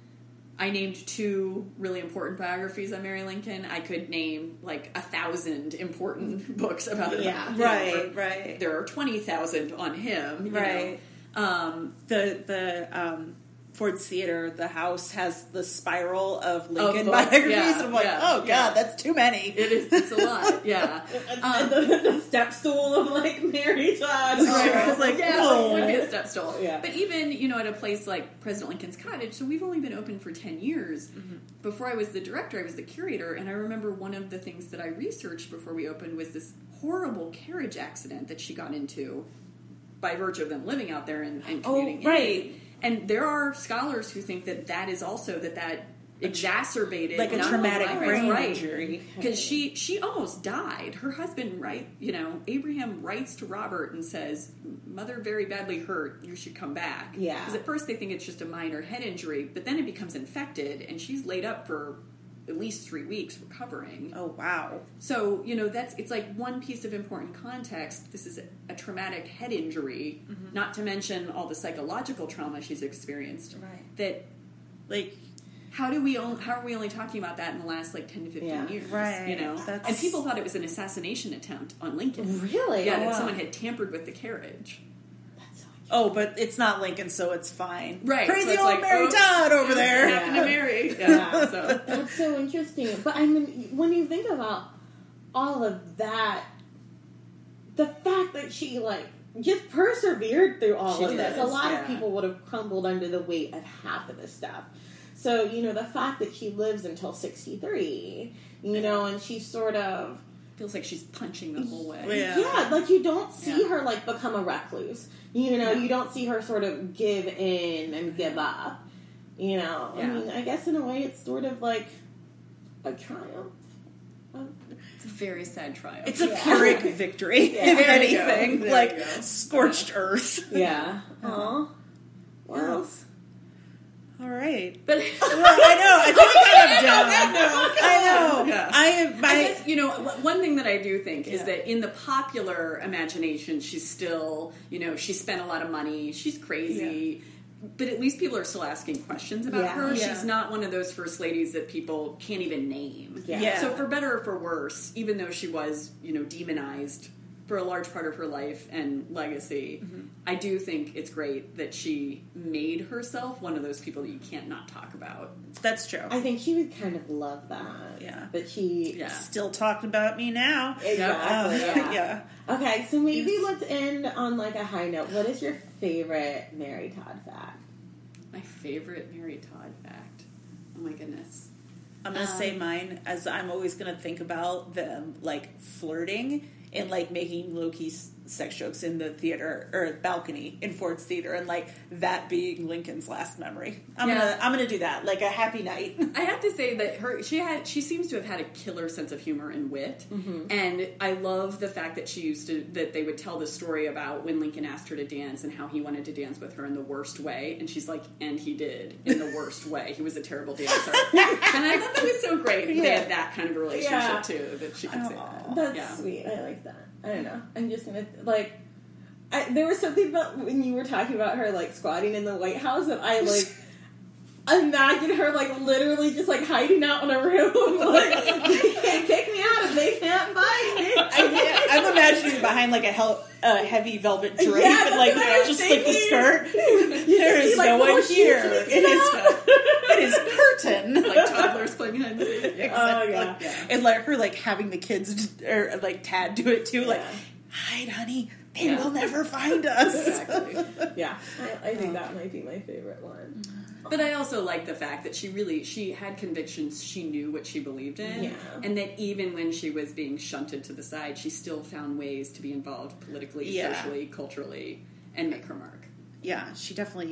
I named two really important biographies on Mary Lincoln. I could name like a thousand important books about her. Yeah. You know, Right, or right. There are twenty thousand on him. You Right. Know. Um, The the um, Ford's Theater, the house has the spiral of Lincoln books, biographies. yeah, and I'm like, yeah, oh god, yeah. that's too many. it is. It's a lot. Yeah. And, Um, and the, the step stool of like Mary Todd. Right. It's like, yeah, oh. it would be a step stool. Yeah. But even, you know, at a place like President Lincoln's Cottage, so we've only been open for ten years. Mm-hmm. Before I was the director, I was the curator, and I remember one of the things that I researched before we opened was this horrible carriage accident that she got into by virtue of them living out there and, and Oh, commuting in. right. And there are scholars who think that that is also, that that exacerbated Like a not traumatic only brain right, injury. because she she almost died. Her husband, right? You know, Abraham writes to Robert and says, "Mother very badly hurt. You should come back." Yeah. Because at first they think it's just a minor head injury, but then it becomes infected, and she's laid up for at least three weeks recovering. Oh wow. So, you know, that's it's like one piece of important context. This is a, a traumatic head injury, Mm-hmm. not to mention all the psychological trauma she's experienced. Right. That Like how do we only, how are we only talking about that in the last like ten to fifteen Yeah. years? Right. You know, That's- and people thought it was an assassination attempt on Lincoln. Really? Yeah, Oh, that wow. someone had tampered with the carriage. That's so oh, but it's not Lincoln, so it's fine. Right. Crazy so it's old like, Mary oops, Todd over oops, there. Happened to Mary. Yeah. Yeah. So That's so interesting. But I mean, when you think about all of that, the fact that she like just persevered through all She of did, this, a lot yeah. of people would have crumbled under the weight of half of this stuff. So, you know, the fact that she lives until sixty-three, you know, and she sort of, feels like she's punching the whole way. Yeah. yeah, like you don't see Yeah. her like become a recluse. You know, Yeah. you don't see her sort of give in and give up. You know, I Yeah. mean, I guess in a way it's sort of like a triumph. of- It's a very sad triumph. It's a Yeah. Pyrrhic victory, Yeah. if There you go. anything. There Like you go. scorched earth. Yeah. Aw. What Yeah. else? All right. but Well, I know. I feel like I'm done. I know. Yeah. I am. My, I guess, you know, w- one thing that I do think is Yeah. that in the popular imagination, she's still, you know, she spent a lot of money, she's crazy, but at least people are still asking questions about Yeah. her. Yeah. She's not one of those first ladies that people can't even name. Yeah. Yeah. So for better or for worse, even though she was, you know, demonized for a large part of her life and legacy, Mm-hmm. I do think it's great that she made herself one of those people that you can't not talk about. that's true. I think she would kind of love that. Yeah. But she. Yeah. Still talking about me now. Exactly. Uh, yeah. yeah. Okay, so maybe let's end on like a high note. What is your favorite Mary Todd fact? My favorite Mary Todd fact. Oh my goodness. I'm gonna say Um, mine, as I'm always gonna think about them like flirting and like making low key sex jokes in the theater or balcony in Ford's Theater, and like that being Lincoln's last memory. I'm Yeah. gonna I'm gonna do that, like a happy night. I have to say that her she had she seems to have had a killer sense of humor and wit, and I love the fact that she used to that they would tell the story about when Lincoln asked her to dance and how he wanted to dance with her in the worst way, and she's like, and he did in the worst way. He was a terrible dancer, and I thought that was so great. That They Yeah. had that kind of a relationship Yeah. too, that she could say that. That's Yeah. sweet. I like that. I don't know. I'm just gonna like. I, there was something about when you were talking about her like squatting in the White House that I like. Imagine her like literally just like hiding out in a room, like they can't kick me out if they can't find me. I, I'm imagining behind like a, hel- a heavy velvet drape Yeah, and that's like what I was just like the thinking. skirt. You There see, is like, no little one shoes here. sticking It is out. it is curtain. Like toddlers playing hide and seek. Yeah. Exactly. Oh, yeah. Yeah. And like her like having the kids d- or like Tad do it too, like Yeah. hide, honey. They Yeah. will never find us. Exactly. Yeah, I, I think that might be my favorite one. But I also like the fact that she really she had convictions. She knew what she believed in, Yeah. and that even when she was being shunted to the side, she still found ways to be involved politically, Yeah. socially, culturally, and make her mark. Yeah, she definitely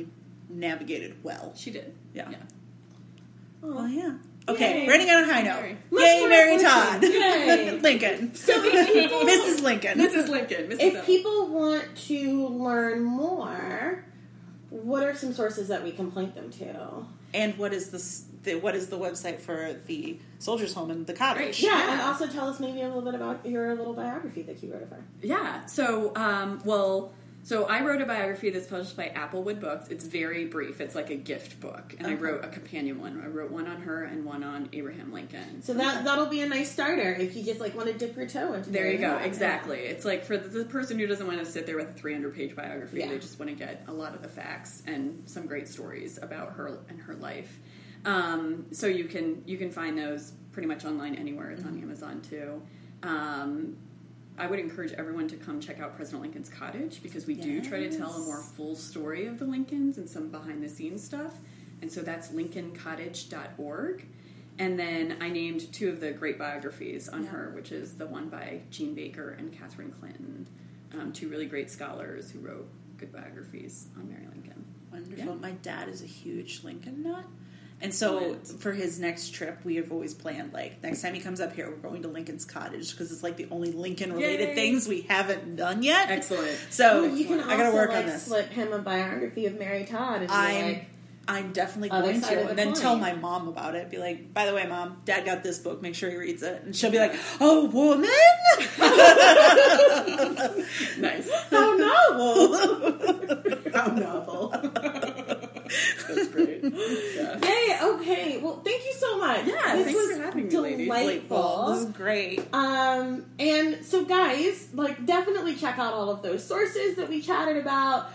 navigated well. She did. Yeah. yeah. Well, yeah. Okay, Yay. running on a high note. Mary. Yay, Mary Todd. Yay. Lincoln. So if people, Missus Lincoln. Missus Lincoln. Missus if L. people want to learn more, what are some sources that we can point them to? And what is this, the what is the website for the Soldiers' Home and the cottage? Great. Yeah, Yeah. and also tell us maybe a little bit about your little biography that you wrote of her. Yeah. So, um, well, so I wrote a biography that's published by Applewood Books. It's very brief. It's like a gift book, and Okay. I wrote a companion one. I wrote one on her and one on Abraham Lincoln. So that that'll be a nice starter if you just like want to dip your toe into. There you go. Mary. Exactly. It's like for the, the person who doesn't want to sit there with a three hundred page biography. Yeah. They just want to get a lot of the facts and some great stories about her and her life. Um, so you can you can find those pretty much online anywhere. It's on Amazon too. Um, I would encourage everyone to come check out President Lincoln's cottage because we do try to tell a more full story of the Lincolns and some behind the scenes stuff. And so that's lincoln cottage dot org. And then I named two of the great biographies on Yeah. her, which is the one by Jean Baker and Catherine Clinton, um, two really great scholars who wrote good biographies on Mary Lincoln. Wonderful. Yeah. My dad is a huge Lincoln nut. And so Excellent. for his next trip, we have always planned, like, next time he comes up here, we're going to Lincoln's cottage because it's like the only Lincoln-related Yay. things we haven't done yet. Excellent. So Well, you can also I got to work like on this. slip him a biography of Mary Todd and be I'm like, I'm definitely Other going side to, of the and then coin. tell my mom about it. Be like, by the way, Mom, Dad got this book. Make sure he reads it. And she'll be like, oh, woman, Nice. how novel! how novel. That's great. Yeah. Yay! Okay. Well, thank you so much. Yeah, this thanks was for having me, ladies. delightful. This is great. Um, and so guys, like, definitely check out all of those sources that we chatted about.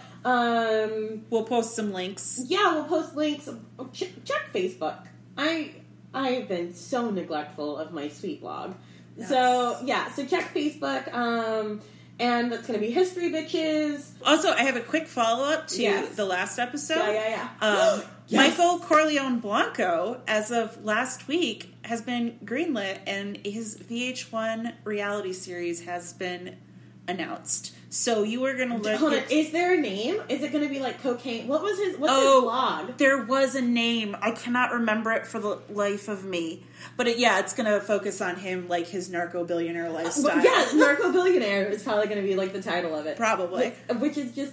Um, We'll post some links. yeah, we'll post links. Ch- check Facebook. I I've been so neglectful of my sweet blog. Yes. So yeah, so check Facebook. Um, and that's going to be History Bitches. Also, I have a quick follow-up to Yes. the last episode. Yeah, yeah, yeah. Um, Yes. Michael Corleone Blanco, as of last week, has been greenlit, and his V H one reality series has been announced. So you were going to look Hold on, at... is there a name? Is it going to be like cocaine? What was his? What's Oh, his blog? there was a name. I cannot remember it for the life of me. But it, yeah, it's going to focus on him, like his narco billionaire lifestyle. Well, yeah, narco billionaire is probably going to be like the title of it, Probably. Which, which is just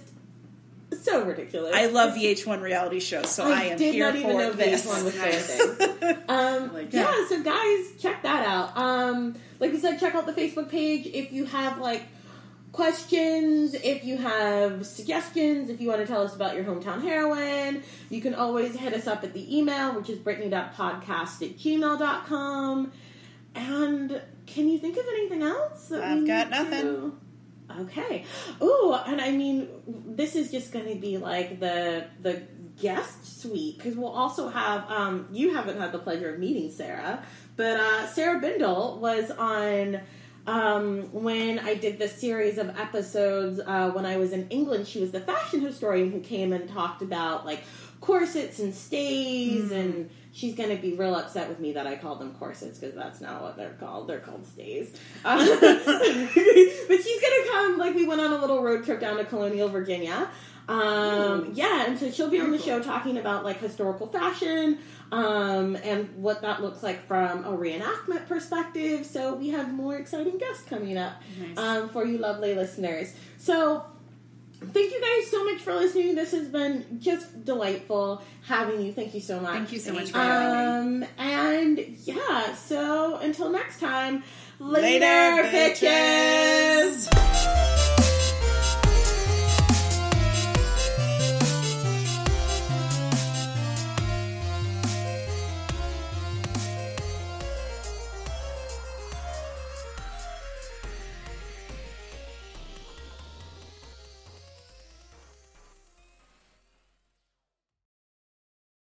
so ridiculous. I love V H one reality shows, so I, I am did here not even for know this. V H one was their thing. Um, Like, yeah, yeah. so guys, check that out. Um, like we said, check out the Facebook page if you have like questions, if you have suggestions, if you want to tell us about your hometown heroine. You can always hit us up at the email, which is brittany dot podcast at gmail dot com. And can you think of anything else? That I've we got need nothing. to- Okay. Ooh, and I mean, this is just going to be like the the guest suite because we'll also have. Um, you haven't had the pleasure of meeting Sarah, but uh, Sarah Bindle was on um, when I did this series of episodes uh, when I was in England. She was the fashion historian who came and talked about like corsets and stays Mm-hmm. and. She's going to be real upset with me that I called them corsets because that's not what they're called. They're called stays. Uh, but she's going to come, like we went on a little road trip down to Colonial, Virginia. Um, yeah, and so she'll be on the show talking about like historical fashion um, and what that looks like from a reenactment perspective. So we have more exciting guests coming up Nice. um, for you lovely listeners. So thank you guys so much for listening. This has been just delightful having you. Thank you so much. Thank you so much for having me. Um, and yeah, so until next time, Later, later, bitches. bitches.